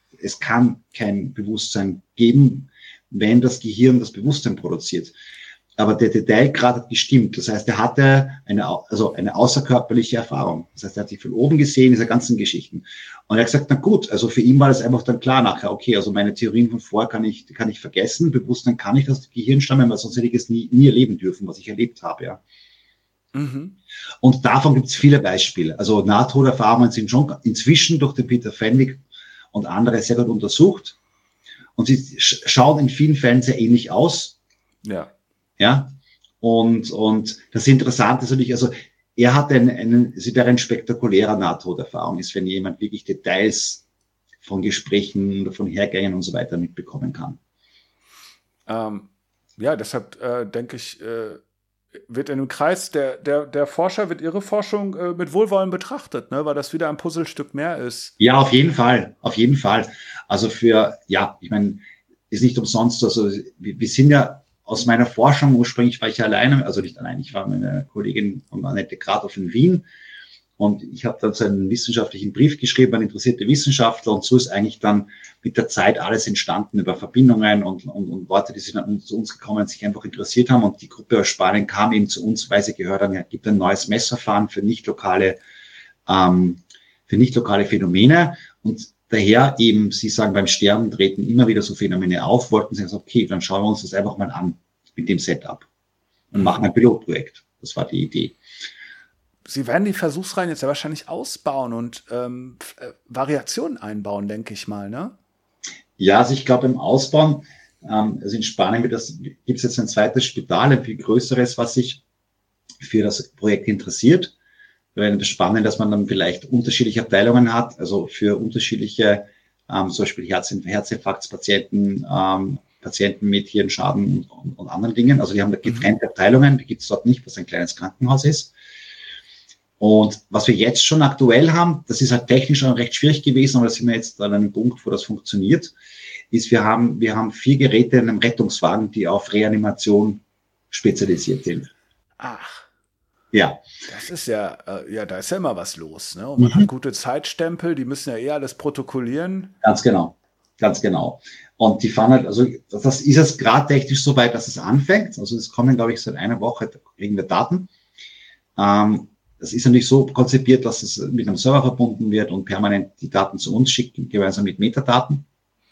es kann kein Bewusstsein geben, wenn das Gehirn das Bewusstsein produziert. Aber der Detailgrad hat gestimmt. Das heißt, er hatte eine außerkörperliche Erfahrung. Das heißt, er hat sich von oben gesehen, diese ganzen Geschichten. Und er hat gesagt, na gut, also für ihn war das einfach dann klar nachher, okay, also meine Theorien von vorher kann ich vergessen, Bewusstsein kann ich das Gehirn stammen, weil sonst hätte ich es nie erleben dürfen, was ich erlebt habe, ja. Mhm. Und davon gibt es viele Beispiele. Also Nahtoderfahrungen sind schon inzwischen durch den Peter Fenwick und andere sehr gut untersucht. Und sie schauen in vielen Fällen sehr ähnlich aus. Ja. Ja. Und das Interessante ist natürlich, also er hat es wäre ein spektakulärer Nahtoderfahrung, ist, wenn jemand wirklich Details von Gesprächen, von Hergängen und so weiter mitbekommen kann. Ja, deshalb denke ich, wird in dem Kreis der Forscher, wird ihre Forschung mit Wohlwollen betrachtet, ne? Weil das wieder ein Puzzlestück mehr ist. Ja, auf jeden Fall. Also ich meine, ist nicht umsonst, also wir sind ja aus meiner Forschung, ursprünglich war ich alleine, also nicht allein, ich war mit einer Kollegin von Annette Kratow in Wien und ich habe dann so einen wissenschaftlichen Brief geschrieben an interessierte Wissenschaftler und so ist eigentlich dann mit der Zeit alles entstanden über Verbindungen und Leute, die sind dann zu uns gekommen und sich einfach interessiert haben und die Gruppe aus Spanien kam eben zu uns, weil sie gehört haben, ja, gibt ein neues Messverfahren für nicht lokale Phänomene und daher eben, Sie sagen, beim Sterben treten immer wieder so Phänomene auf, wollten Sie sagen, okay, dann schauen wir uns das einfach mal an mit dem Setup und machen ein Pilotprojekt. Das war die Idee. Sie werden die Versuchsreihen jetzt ja wahrscheinlich ausbauen und Variationen einbauen, denke ich mal, ne? Ja, also ich glaube im Ausbauen, also in Spanien gibt es jetzt ein zweites Spital, ein viel größeres, was sich für das Projekt interessiert. Das Spannende, dass man dann vielleicht unterschiedliche Abteilungen hat, also für unterschiedliche, zum Beispiel Herzinfarktspatienten, Patienten mit Hirnschaden und anderen Dingen. Also die haben da getrennte Abteilungen, die gibt es dort nicht, was ein kleines Krankenhaus ist. Und was wir jetzt schon aktuell haben, das ist halt technisch schon recht schwierig gewesen, aber da sind wir jetzt an einem Punkt, wo das funktioniert, ist, wir haben 4 Geräte in einem Rettungswagen, die auf Reanimation spezialisiert sind. Ach. Ja. Das ist da ist ja immer was los, ne? Und man hat gute Zeitstempel, die müssen ja alles protokollieren. Ganz genau. Und die fahren halt, also das ist jetzt gerade technisch so weit, dass es anfängt. Also es kommen, glaube ich, seit einer Woche kriegen wir Daten. Das ist natürlich so konzipiert, dass es mit einem Server verbunden wird und permanent die Daten zu uns schickt, gemeinsam mit Metadaten.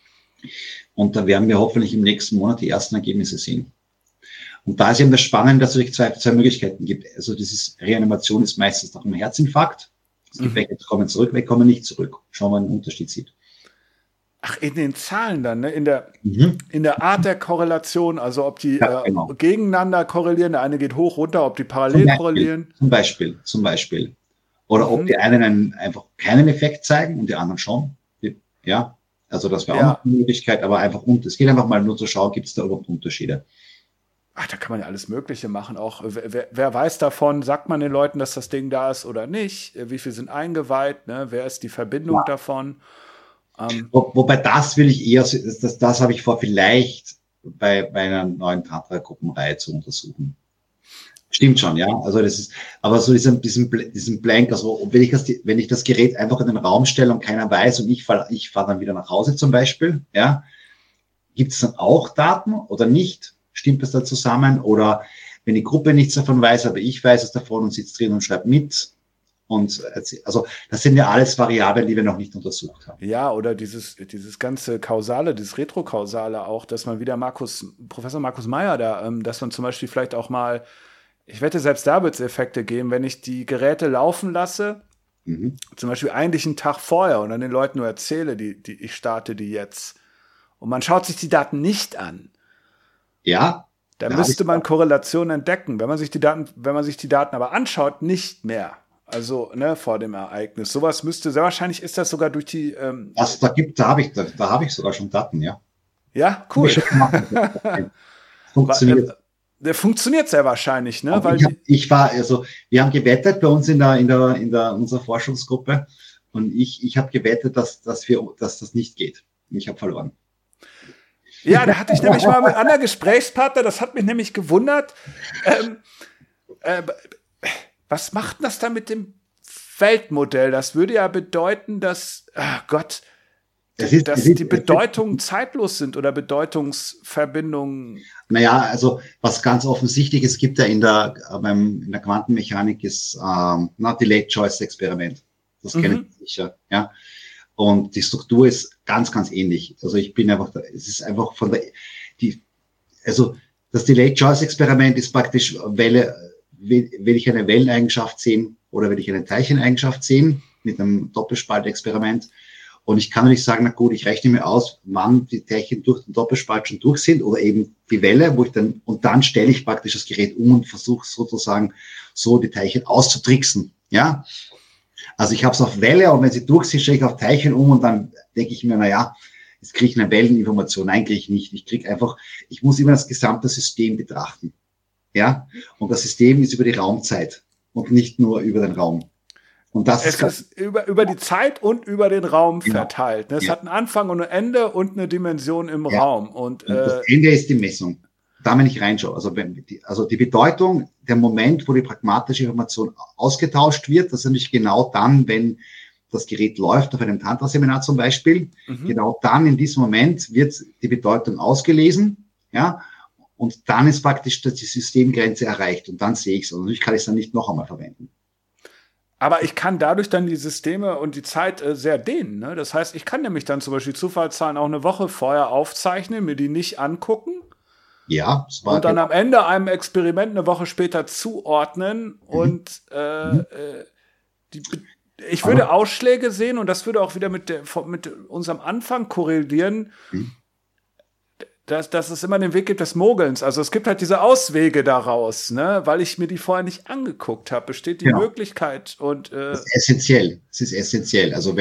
Und da werden wir hoffentlich im nächsten Monat die ersten Ergebnisse sehen. Und da ist eben das Spannende, dass es zwei Möglichkeiten gibt. Also Reanimation ist meistens nach einem Herzinfarkt. Es gibt welche, die kommen zurück, welche kommen nicht zurück. Schauen wir, einen Unterschied sieht. Ach, in den Zahlen dann, ne? In der Art der Korrelation, also ob die genau. Gegeneinander korrelieren, der eine geht hoch, runter, ob die parallel korrelieren. Zum Beispiel. Oder ob die einen einfach keinen Effekt zeigen und die anderen schon. Ja, also das wäre auch noch eine Möglichkeit, aber einfach, es geht einfach mal nur zu schauen, gibt es da überhaupt Unterschiede. Ach, da kann man ja alles Mögliche machen. Auch wer weiß davon, sagt man den Leuten, dass das Ding da ist oder nicht? Wie viel sind eingeweiht? Ne? Wer ist die Verbindung davon? Wobei das will ich eher, das habe ich vor, vielleicht bei einer neuen Tantra-Gruppenreihe zu untersuchen. Stimmt schon, ja. Also das ist, aber so diesen Blank, also wenn ich das Gerät einfach in den Raum stelle und keiner weiß und ich fahr dann wieder nach Hause zum Beispiel, ja, gibt es dann auch Daten oder nicht? Stimmt das da zusammen? Oder wenn die Gruppe nichts davon weiß, aber ich weiß es davon und sitzt drin und schreibt mit. Und also das sind ja alles Variablen, die wir noch nicht untersucht haben. Ja, oder dieses ganze Kausale, dieses Retrokausale auch, dass man wieder Professor Markus Meyer da, dass man zum Beispiel vielleicht auch mal, ich wette, selbst da wird es Effekte geben, wenn ich die Geräte laufen lasse, zum Beispiel eigentlich einen Tag vorher und dann den Leuten nur erzähle, ich starte die jetzt. Und man schaut sich die Daten nicht an. Ja. Da müsste man Korrelationen entdecken. Wenn man sich die Daten aber anschaut, nicht mehr. Also, vor dem Ereignis. Sowas müsste, sehr wahrscheinlich ist das sogar durch die. Da habe ich sogar schon Daten, ja. Ja, cool. Funktioniert. Der funktioniert sehr wahrscheinlich, ne? Weil wir haben gewettet bei uns in unserer Forschungsgruppe und ich habe gewettet, dass das nicht geht. Und ich habe verloren. Ja, da hatte ich nämlich mal mit einer Gesprächspartner, das hat mich nämlich gewundert. Was macht das dann mit dem Weltmodell? Das würde ja bedeuten, dass, dass die Bedeutungen zeitlos sind oder Bedeutungsverbindungen. Naja, also was ganz offensichtlich ist, gibt ja in der Quantenmechanik ist Delayed Choice Experiment. Das kennen Sie sicher, ja. Und die Struktur ist ganz, ganz ähnlich. Also es ist einfach das Delayed Choice Experiment ist praktisch will ich eine Welleneigenschaft sehen oder will ich eine Teilcheneigenschaft sehen mit einem Doppelspaltexperiment. Und ich kann nicht sagen, na gut, ich rechne mir aus, wann die Teilchen durch den Doppelspalt schon durch sind oder eben die Welle, und dann stelle ich praktisch das Gerät um und versuche sozusagen so die Teilchen auszutricksen, ja. Also ich habe es auf Welle und wenn sie durch sind, stelle ich auf Teilchen um und dann denke ich mir, naja, jetzt kriege ich eine Welleninformation. Nein, kriege ich nicht. Ich muss immer das gesamte System betrachten, ja. Und das System ist über die Raumzeit und nicht nur über den Raum. Und das ist über die Zeit und über den Raum verteilt. Es hat einen Anfang und ein Ende und eine Dimension im Raum. Und das Ende ist die Messung. Da, wenn ich reinschaue, also die Bedeutung, der Moment, wo die pragmatische Information ausgetauscht wird, das ist nämlich genau dann, wenn das Gerät läuft, auf einem Tantra-Seminar zum Beispiel, genau dann in diesem Moment wird die Bedeutung ausgelesen, ja, und dann ist praktisch die Systemgrenze erreicht und dann sehe ich es. Und natürlich kann ich es dann nicht noch einmal verwenden. Aber ich kann dadurch dann die Systeme und die Zeit sehr dehnen. Ne? Das heißt, ich kann nämlich dann zum Beispiel Zufallszahlen auch eine Woche vorher aufzeichnen, mir die nicht angucken. Ja. Und dann am Ende einem Experiment eine Woche später zuordnen. Und ich würde Ausschläge sehen und das würde auch wieder mit unserem Anfang korrelieren. Dass es immer den Weg gibt des Mogelns. Also es gibt halt diese Auswege daraus, ne? Weil ich mir die vorher nicht angeguckt habe, besteht die Möglichkeit. Und das ist essentiell. Es ist essentiell. Also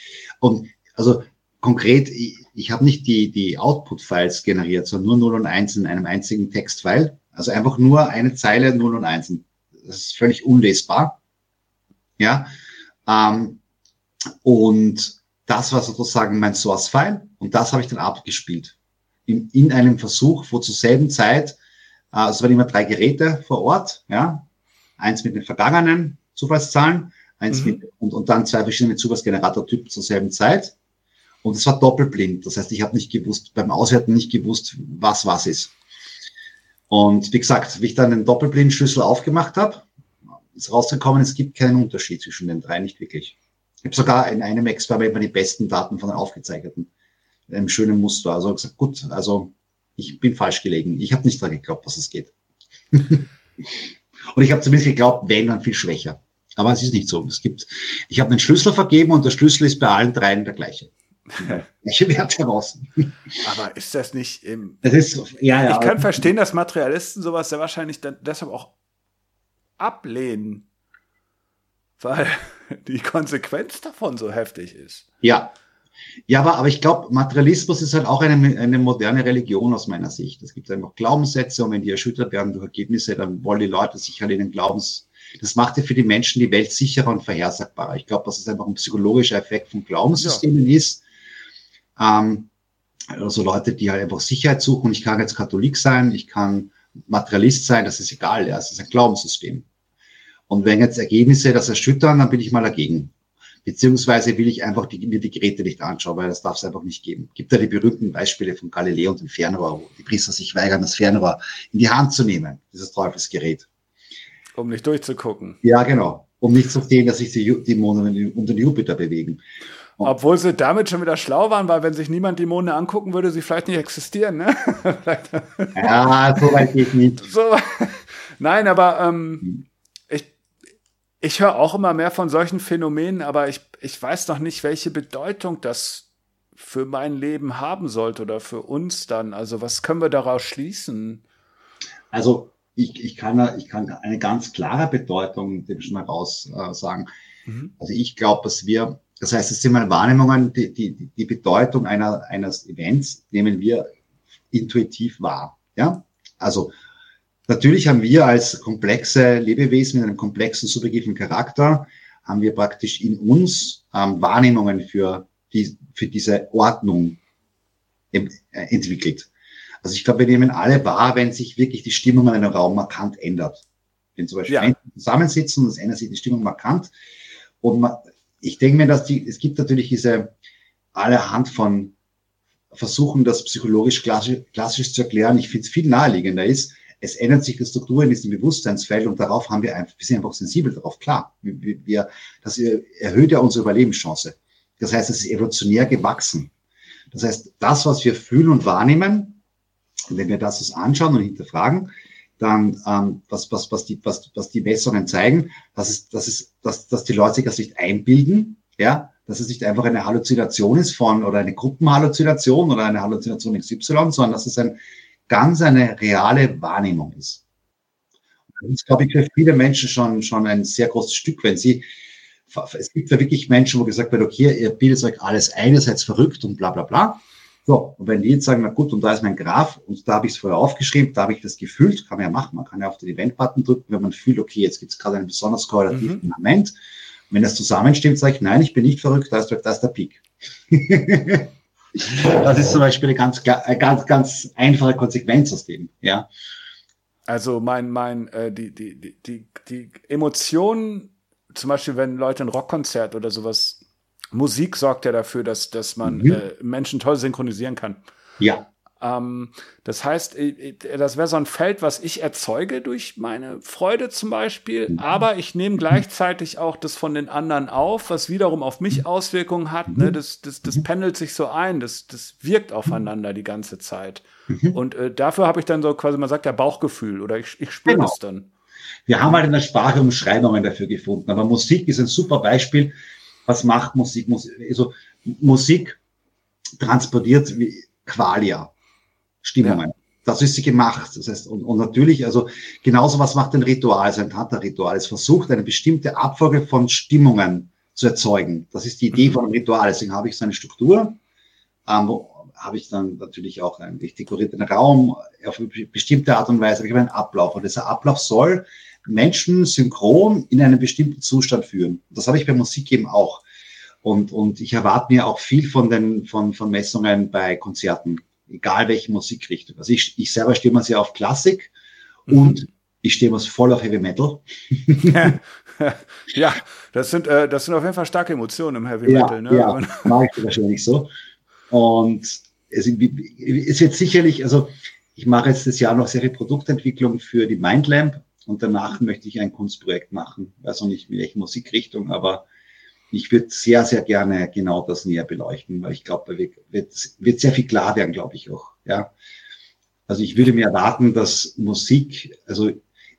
konkret, ich habe nicht die Output-Files generiert, sondern nur 0 und 1 in einem einzigen Textfile. Also einfach nur eine Zeile 0 und 1. Das ist völlig unlesbar. Ja. Und das war sozusagen mein Source-File und das habe ich dann abgespielt. In einem Versuch, wo zur selben Zeit, es waren immer 3 Geräte vor Ort, ja, eins mit den vergangenen Zufallszahlen, und dann 2 verschiedene Zufallsgeneratortypen zur selben Zeit. Und es war doppelblind. Das heißt, ich habe nicht gewusst, beim Auswerten nicht gewusst, was ist. Und wie gesagt, wie ich dann den Doppelblindschlüssel aufgemacht habe, ist rausgekommen, es gibt keinen Unterschied zwischen den 3, nicht wirklich. Ich habe sogar in einem Experiment mal die besten Daten von den aufgezeichneten. In einem schönen Muster. Also gesagt, gut, also ich bin falsch gelegen. Ich habe nicht daran geglaubt, dass es geht. Und ich habe zumindest geglaubt, wenn, dann viel schwächer. Aber es ist nicht so. Ich habe einen Schlüssel vergeben und der Schlüssel ist bei allen 3 der gleiche. Welche Werte heraus? Aber ist das nicht das ist, ja. Ich kann verstehen, dass Materialisten sowas sehr wahrscheinlich dann deshalb auch ablehnen, weil die Konsequenz davon so heftig ist. Ja, aber ich glaube, Materialismus ist halt auch eine moderne Religion aus meiner Sicht. Es gibt einfach Glaubenssätze und wenn die erschüttert werden durch Ergebnisse, dann wollen die Leute sich halt in den das macht ja für die Menschen die Welt sicherer und vorhersagbarer. Ich glaube, dass es einfach ein psychologischer Effekt von Glaubenssystemen ist. Also Leute, die halt einfach Sicherheit suchen. Ich kann jetzt Katholik sein, ich kann Materialist sein, das ist egal. Ja, es ist ein Glaubenssystem. Und wenn jetzt Ergebnisse das erschüttern, dann bin ich mal dagegen. Beziehungsweise will ich einfach mir die Geräte nicht anschauen, weil das darf es einfach nicht geben. Gibt ja die berühmten Beispiele von Galileo und dem Fernrohr, wo die Priester sich weigern, das Fernrohr in die Hand zu nehmen, dieses Teufelsgerät. Um nicht durchzugucken. Ja, genau. Um nicht zu sehen, dass sich die Monde um den Jupiter bewegen. Obwohl sie damit schon wieder schlau waren, weil wenn sich niemand die Monde angucken würde, sie vielleicht nicht existieren. Ne? Ja, so weit geht nicht. Nein, aber ich höre auch immer mehr von solchen Phänomenen, aber ich weiß noch nicht, welche Bedeutung das für mein Leben haben sollte oder für uns dann. Also was können wir daraus schließen? Also ich kann eine ganz klare Bedeutung dem schon mal raus sagen. Also ich glaube, das heißt, es sind meine Wahrnehmungen, die Bedeutung eines Events nehmen wir intuitiv wahr. Ja, also natürlich haben wir als komplexe Lebewesen mit einem komplexen subjektiven Charakter, haben wir praktisch in uns Wahrnehmungen für diese Ordnung entwickelt. Also ich glaube, wir nehmen alle wahr, wenn sich wirklich die Stimmung in einem Raum markant ändert. Wenn zum Beispiel Menschen zusammensitzen, das ändert sich die Stimmung markant. Und ich denke mir, es gibt natürlich diese allerhand von Versuchen, das psychologisch klassisch zu erklären. Ich finde es viel naheliegender ist, es ändert sich die Struktur in diesem Bewusstseinsfeld und darauf wir sind einfach sensibel darauf. Klar, das erhöht ja unsere Überlebenschance. Das heißt, es ist evolutionär gewachsen. Das heißt, das, was wir fühlen und wahrnehmen, wenn wir das uns anschauen und hinterfragen, dann was die Messungen zeigen, dass die Leute sich das nicht einbilden, ja, dass es nicht einfach eine Halluzination ist oder eine Gruppenhalluzination oder eine Halluzination XY, sondern dass es eine reale Wahrnehmung ist. Das ist, glaube ich, für viele Menschen schon ein sehr großes Stück, es gibt ja wirklich Menschen, wo gesagt wird, okay, ihr bildet euch alles ein, ihr seid verrückt und bla bla bla. So, und wenn die jetzt sagen, na gut, und da ist mein Graph und da habe ich es vorher aufgeschrieben, da habe ich das gefühlt, kann man ja machen, man kann ja auf den Event-Button drücken, wenn man fühlt, okay, jetzt gibt es gerade einen besonders korrelativen Moment. Wenn das zusammenstimmt, sage ich, nein, ich bin nicht verrückt, da ist der Peak. Das ist zum Beispiel eine ganz einfache Konsequenz aus dem, ja. Also die Emotionen, zum Beispiel, wenn Leute ein Rockkonzert oder sowas, Musik sorgt ja dafür, dass man Menschen toll synchronisieren kann. Ja. Das heißt, das wäre so ein Feld, was ich erzeuge durch meine Freude zum Beispiel, aber ich nehme gleichzeitig auch das von den anderen auf, was wiederum auf mich Auswirkungen hat. Ne? Das pendelt sich so ein, das wirkt aufeinander die ganze Zeit. Und dafür habe ich dann so quasi, man sagt ja Bauchgefühl oder ich spüre das dann. Wir haben halt in der Sprache Umschreibungen dafür gefunden, aber Musik ist ein super Beispiel. Was macht Musik? Also Musik transportiert Qualia, Stimmungen. Ja. Das ist sie gemacht. Das heißt, und natürlich, also genauso was macht ein Ritual, ein Tantra-Ritual. Es versucht, eine bestimmte Abfolge von Stimmungen zu erzeugen. Das ist die Idee von einem Ritual. Deswegen habe ich so eine Struktur, habe ich dann natürlich auch einen dekorierten Raum auf eine bestimmte Art und Weise. Ich habe einen Ablauf und dieser Ablauf soll Menschen synchron in einen bestimmten Zustand führen. Das habe ich bei Musik eben auch. Und ich erwarte mir auch viel von Messungen bei Konzerten, egal welche Musikrichtung. Also ich selber stehe mir sehr auf Klassik und ich stehe mir voll auf Heavy Metal. Ja, das sind auf jeden Fall starke Emotionen im Heavy Metal. Ne? Ja, mache ich wahrscheinlich so. Und es wird sicherlich, also ich mache jetzt das Jahr noch Serie Produktentwicklung für die Mindlamp und danach möchte ich ein Kunstprojekt machen. Weiß noch nicht, in welche Musikrichtung, aber ich würde sehr, sehr gerne genau das näher beleuchten, weil ich glaube, da wird sehr viel klar werden, glaube ich auch. Ja, also ich würde mir erwarten, dass Musik, also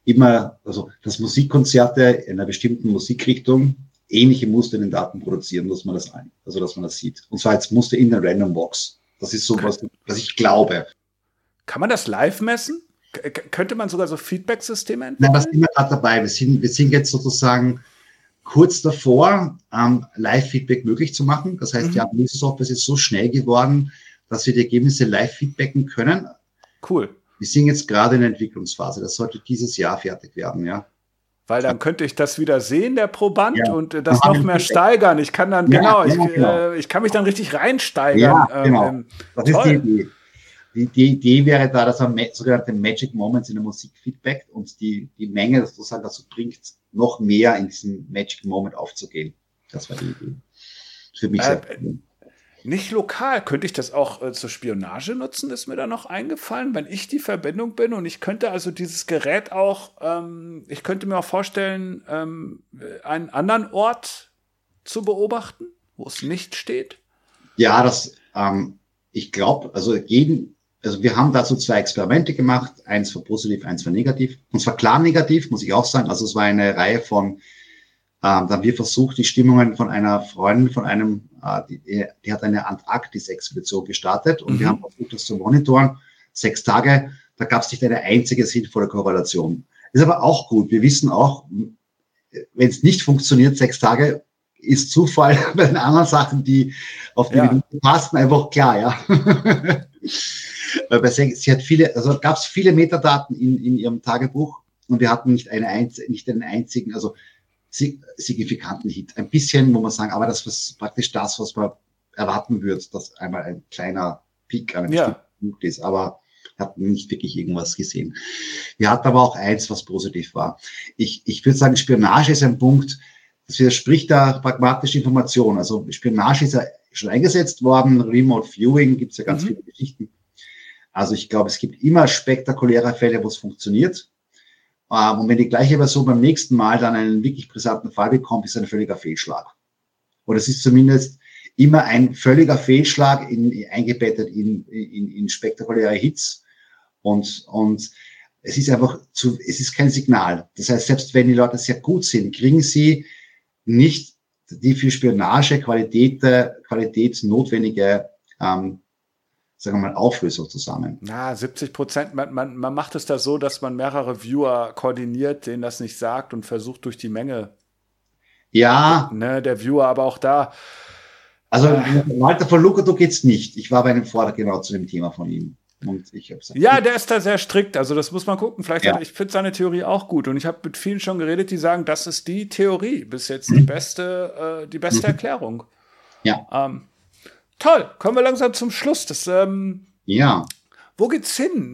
dass Musikkonzerte in einer bestimmten Musikrichtung ähnliche Muster in den Daten produzieren, dass man das sieht. Und zwar als Muster in der Random Box. Das ist so was ich glaube. Kann man das live messen? Könnte man sogar so Feedback-Systeme entwickeln? Nein, da sind wir gerade dabei. Wir sind jetzt sozusagen kurz davor, Live-Feedback möglich zu machen. Das heißt, die Analyse-Software ist jetzt so schnell geworden, dass wir die Ergebnisse live feedbacken können. Cool. Wir sind jetzt gerade in der Entwicklungsphase. Das sollte dieses Jahr fertig werden, ja. Weil dann könnte ich das wieder sehen, der Proband, und das noch mehr steigern. Ich kann dann, ich kann mich dann richtig reinsteigern. Ja, genau. Das ist die Idee. Die Idee wäre da, dass man sogenannte Magic Moments in der Musik feedbackt und die Menge sozusagen dazu bringt, noch mehr in diesen Magic Moment aufzugehen. Das war die Idee. Für mich sehr nicht lokal. Könnte ich das auch zur Spionage nutzen? Ist mir da noch eingefallen, wenn ich die Verbindung bin und ich könnte also dieses Gerät auch, ich könnte mir auch vorstellen, einen anderen Ort zu beobachten, wo es nicht steht? Ja, ich glaube, also wir haben dazu 2 Experimente gemacht, eins war positiv, eins war negativ. Und zwar klar negativ, muss ich auch sagen. Also es war eine Reihe von, da haben wir versucht, die Stimmungen von einer Freundin, von einem, die hat eine Antarktis-Expedition gestartet und wir haben versucht, das zu monitoren. 6 Tage, da gab es nicht eine einzige sinnvolle Korrelation. Ist aber auch gut. Wir wissen auch, wenn es nicht funktioniert, 6 Tage, ist Zufall bei den anderen Sachen, die auf die Minute passen, einfach klar, ja. Weil sie hat gab es viele Metadaten in ihrem Tagebuch und wir hatten nicht einen einzigen, also signifikanten Hit. Ein bisschen, muss man sagen, aber das ist praktisch das, was man erwarten würde, dass einmal ein kleiner Peak an einem bestimmten Punkt ist, aber hat nicht wirklich irgendwas gesehen. Wir hatten aber auch eins, was positiv war. Ich würde sagen, Spionage ist ein Punkt, das widerspricht der pragmatischen Information. Also Spionage ist ja schon eingesetzt worden, Remote Viewing, gibt es ja ganz viele Geschichten. Also ich glaube, es gibt immer spektakuläre Fälle, wo es funktioniert. Und wenn die gleiche Person beim nächsten Mal dann einen wirklich brisanten Fall bekommt, ist ein völliger Fehlschlag. Oder es ist zumindest immer ein völliger Fehlschlag eingebettet in spektakuläre Hits. Und es ist einfach es ist kein Signal. Das heißt, selbst wenn die Leute sehr gut sind, kriegen sie nicht die für Spionage Qualität notwendige, sagen wir mal, Auflösung zusammen. Na, 70%. Man macht es da so, dass man mehrere Viewer koordiniert, denen das nicht sagt und versucht durch die Menge. Ja. Ne, der Viewer, aber auch da. Also, Walter von Lucato geht's nicht. Ich war bei einem Vortrag genau zu dem Thema von ihm. Und ich hab's ja, der ist da sehr strikt. Also, das muss man gucken. Vielleicht ich finde seine Theorie auch gut. Und ich habe mit vielen schon geredet, die sagen, das ist die Theorie. Bis jetzt die beste Erklärung. Ja. Toll. Kommen wir langsam zum Schluss. Ja. Wo geht's hin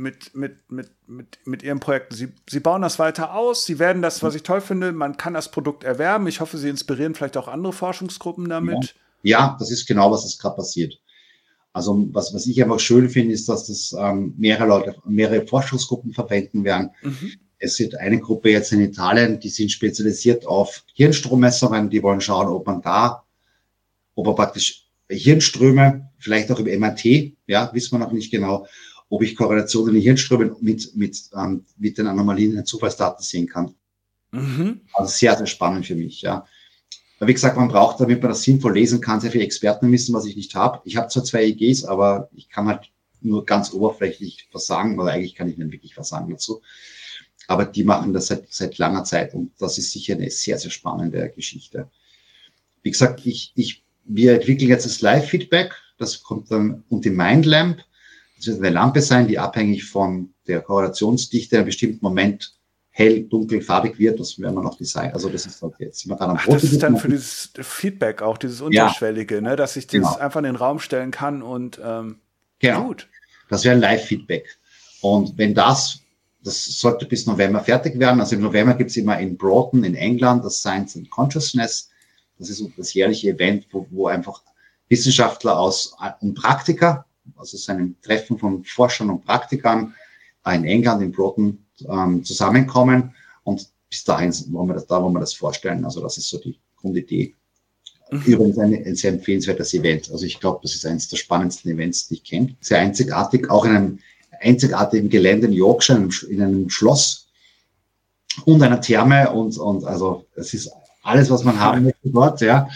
mit Ihren Projekten? Sie bauen das weiter aus. Sie werden das, was ich toll finde, man kann das Produkt erwerben. Ich hoffe, Sie inspirieren vielleicht auch andere Forschungsgruppen damit. Ja, das ist genau, was jetzt gerade passiert. Also was ich einfach schön finde, ist, dass das mehrere Forschungsgruppen verwenden werden. Es wird eine Gruppe jetzt in Italien, die sind spezialisiert auf Hirnstrommessungen, die wollen schauen, ob man praktisch Hirnströme, vielleicht auch im MRT, ja, wissen wir noch nicht genau, ob ich Korrelationen in Hirnströmen mit den Anomalien in den Zufallsdaten sehen kann. Also sehr, sehr spannend für mich, ja. Wie gesagt, man braucht, damit man das sinnvoll lesen kann, sehr viele Expertenwissen, was ich nicht habe. Ich habe zwar 2 EEGs, aber ich kann halt nur ganz oberflächlich was sagen, oder eigentlich kann ich nicht wirklich was sagen dazu. Aber die machen das seit langer Zeit und das ist sicher eine sehr, sehr spannende Geschichte. Wie gesagt, wir entwickeln jetzt das Live-Feedback, das kommt dann, und die Mindlamp. Das wird eine Lampe sein, die abhängig von der Korrelationsdichte in einem bestimmten Moment hell, dunkel, farbig wird, das werden wir noch designen. Also das ist halt jetzt immer gerade am Das ist dann für dieses Feedback auch, dieses Unterschwellige, ne, dass ich das einfach in den Raum stellen kann und gut. Das wäre ein Live-Feedback. Und wenn das sollte bis November fertig werden. Also im November gibt es immer in Broughton in England das Science and Consciousness. Das ist das jährliche Event, wo einfach Wissenschaftler und Praktiker, also es ist ein Treffen von Forschern und Praktikern in England, in Broughton, zusammenkommen und bis dahin wollen wir das vorstellen. Also das ist so die Grundidee. Übrigens ein sehr empfehlenswertes Event. Also ich glaube, das ist eines der spannendsten Events, die ich kenne. Sehr einzigartig, auch in einem einzigartigen Gelände in Yorkshire, in einem Schloss und einer Therme und also es ist alles, was man haben möchte dort, ja.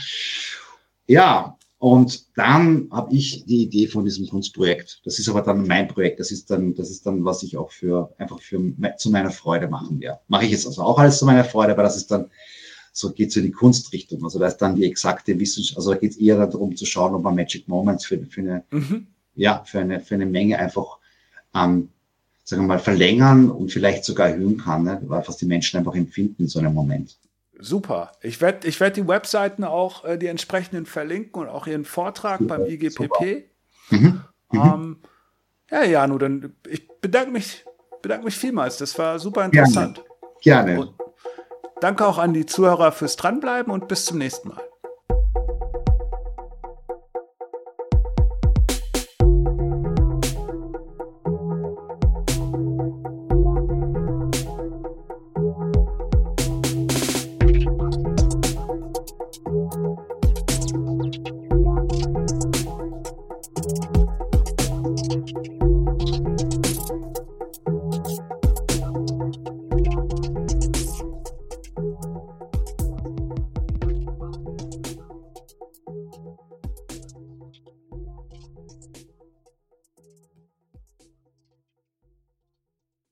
Ja, und dann habe ich die Idee von diesem Kunstprojekt. Das ist aber dann mein Projekt. Das ist dann, was ich auch zu meiner Freude machen werde. Mache ich jetzt also auch alles zu meiner Freude, aber das ist dann, so geht es in die Kunstrichtung. Also da ist dann die exakte Wissenschaft, also da geht es eher darum zu schauen, ob man Magic Moments für eine Menge einfach, sagen wir mal, verlängern und vielleicht sogar erhöhen kann, ne? Was die Menschen einfach empfinden in so einem Moment. Super. Ich werd die Webseiten auch, die entsprechenden verlinken und auch Ihren Vortrag beim IGPP. Ja, Janu, dann ich bedanke mich vielmals. Das war super interessant. Gerne. Und danke auch an die Zuhörer fürs Dranbleiben und bis zum nächsten Mal.